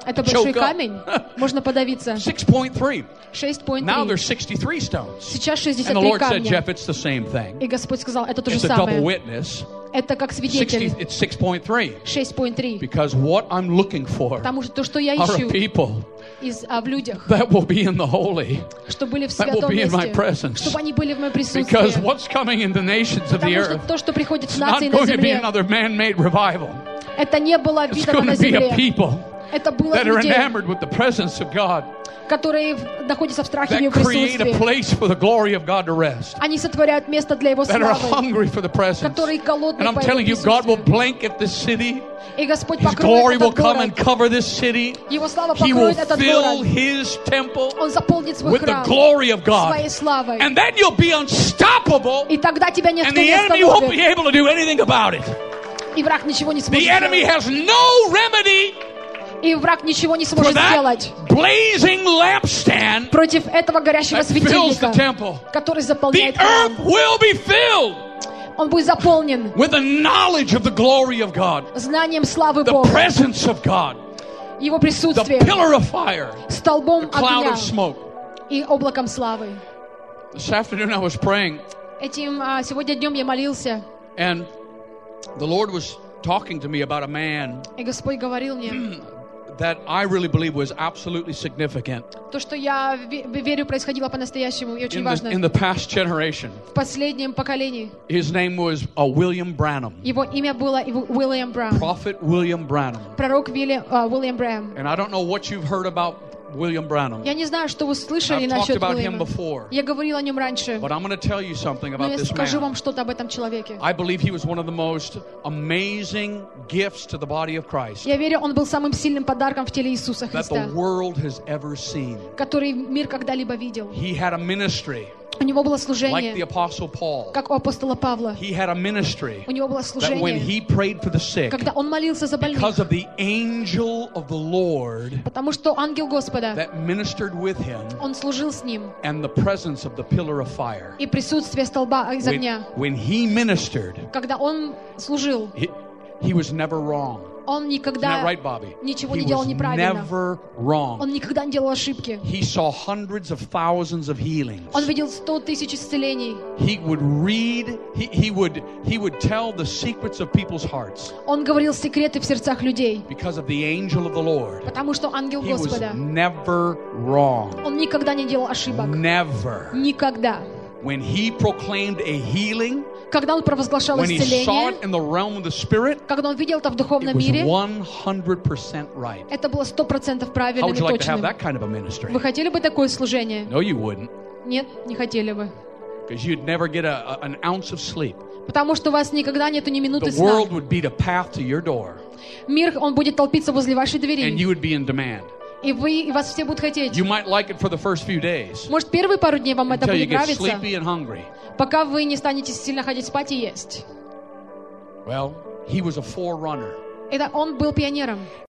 Это большой choke up. камень. Можно подавиться. six point three. шесть Now целых три. there's sixty-three stones. Сейчас And шестьдесят the три Lord said, камня. Jeff, it's the same thing. И Господь сказал, это то же It's a double самое. witness. Это как sixty, свидетель. it's six point three. шесть целых три. Because what I'm looking for Потому что то, что я are a ищу people из, а, в людях, that will be in the holy. что были в That will святом be in my месте, presence. чтобы они были в моем Because присутствии. what's coming in the nations of the Потому что earth то, что приходит is с not нацией на going to be земле, another man-made revival. это не было It's видано going на to be a земле. people Это было that are людей, enamored with the presence of God, которые в- находятся в страхе в that Его create a присутствии. place for the glory of God to rest, Они сотворяют место для Его that are славы. hungry for the presence. Которые голодны And I'm по Его telling you, God will присутствию. blanket this city. И Господь His glory покроет will этот come and город. cover this city. Его слава He will покроет этот fill город. His temple Он заполнит свой with the храм glory of своей God. славой. And then you'll be unstoppable, И тогда тебя никто and the не enemy won't be остановит. able to do anything about it. И враг ничего не The сможет enemy сделать. has no remedy И враг ничего не for сможет that сделать blazing lampstand против этого горящего that fills the светильника, temple. который The заполняет earth храм. will be filled Он будет заполнен with the knowledge of the glory of God, знанием славы the Бога, presence of God, Его the присутствием, pillar of fire, столбом the cloud огня of smoke. и облаком славы. This afternoon I was praying, Этим а, сегодня днем я молился, and the Lord was talking to me about a man и Господь говорил мне, that I really believe was absolutely significant то, что я ве- верю, происходило по-настоящему и очень in the, важно in the past generation. в последнем поколении. His name was uh, William Branham, Его имя было Ив- Уильям Брам, Prophet William Branham. пророк Вилли- а, Уильям Брам. And I don't know what you've heard about William Branham. Я не знаю, что вы слышали I've talked насчет about him Уильяма. before, Я говорила о нем раньше, but I'm going to tell you something но about я this скажу man. вам что-то об этом человеке. I believe he was one of the most amazing gifts to the body of Christ Я верю, он был самым сильным подарком в теле Иисуса that Христа, the world has ever seen. который мир когда-либо видел. He had a ministry У него было like the служение, Apostle Paul. как у апостола Павла. He had a ministry У него было that when служение, he prayed for the sick, когда он молился за больных, because of the angel of the Lord потому что ангел Господа, that ministered with him он служил с ним, and the presence of the pillar of fire. и присутствие столба из When, огня. when he ministered, Когда он служил, he, he was never wrong. он Isn't that никогда right, Bobby? ничего He не делал was неправильно. never wrong. Он никогда не делал ошибки. He saw hundreds of thousands of healings. Он видел сто тысяч исцелений. He would read, he, he would he would tell the secrets of people's hearts Он говорил секреты в сердцах людей, because of the angel of the Lord. потому что ангел He was Господа, never wrong. он никогда не делал ошибок. Never. Никогда. When he proclaimed a healing, Когда он провозглашал when he saw исцеление, it in the realm of the spirit, когда он видел это в it духовном was мире, one hundred percent right. это было сто процентов How правильным would и you like to have точным. that kind of a ministry? Вы хотели бы такое служение? No, you wouldn't, Нет, не хотели бы. because you'd never get a, a- an ounce of sleep. Потому что у вас никогда нету ни минуты The сна. world would beat a path to your door, Мир, он будет толпиться возле вашей and двери. you would be in demand. И вы, и вас все будут хотеть. You might like it for the first few days, Может, первые пару дней вам это until you будет get нравиться, sleepy and hungry. пока вы не станете сильно ходить спать и есть. Well, he was a forerunner. Это он был пионером.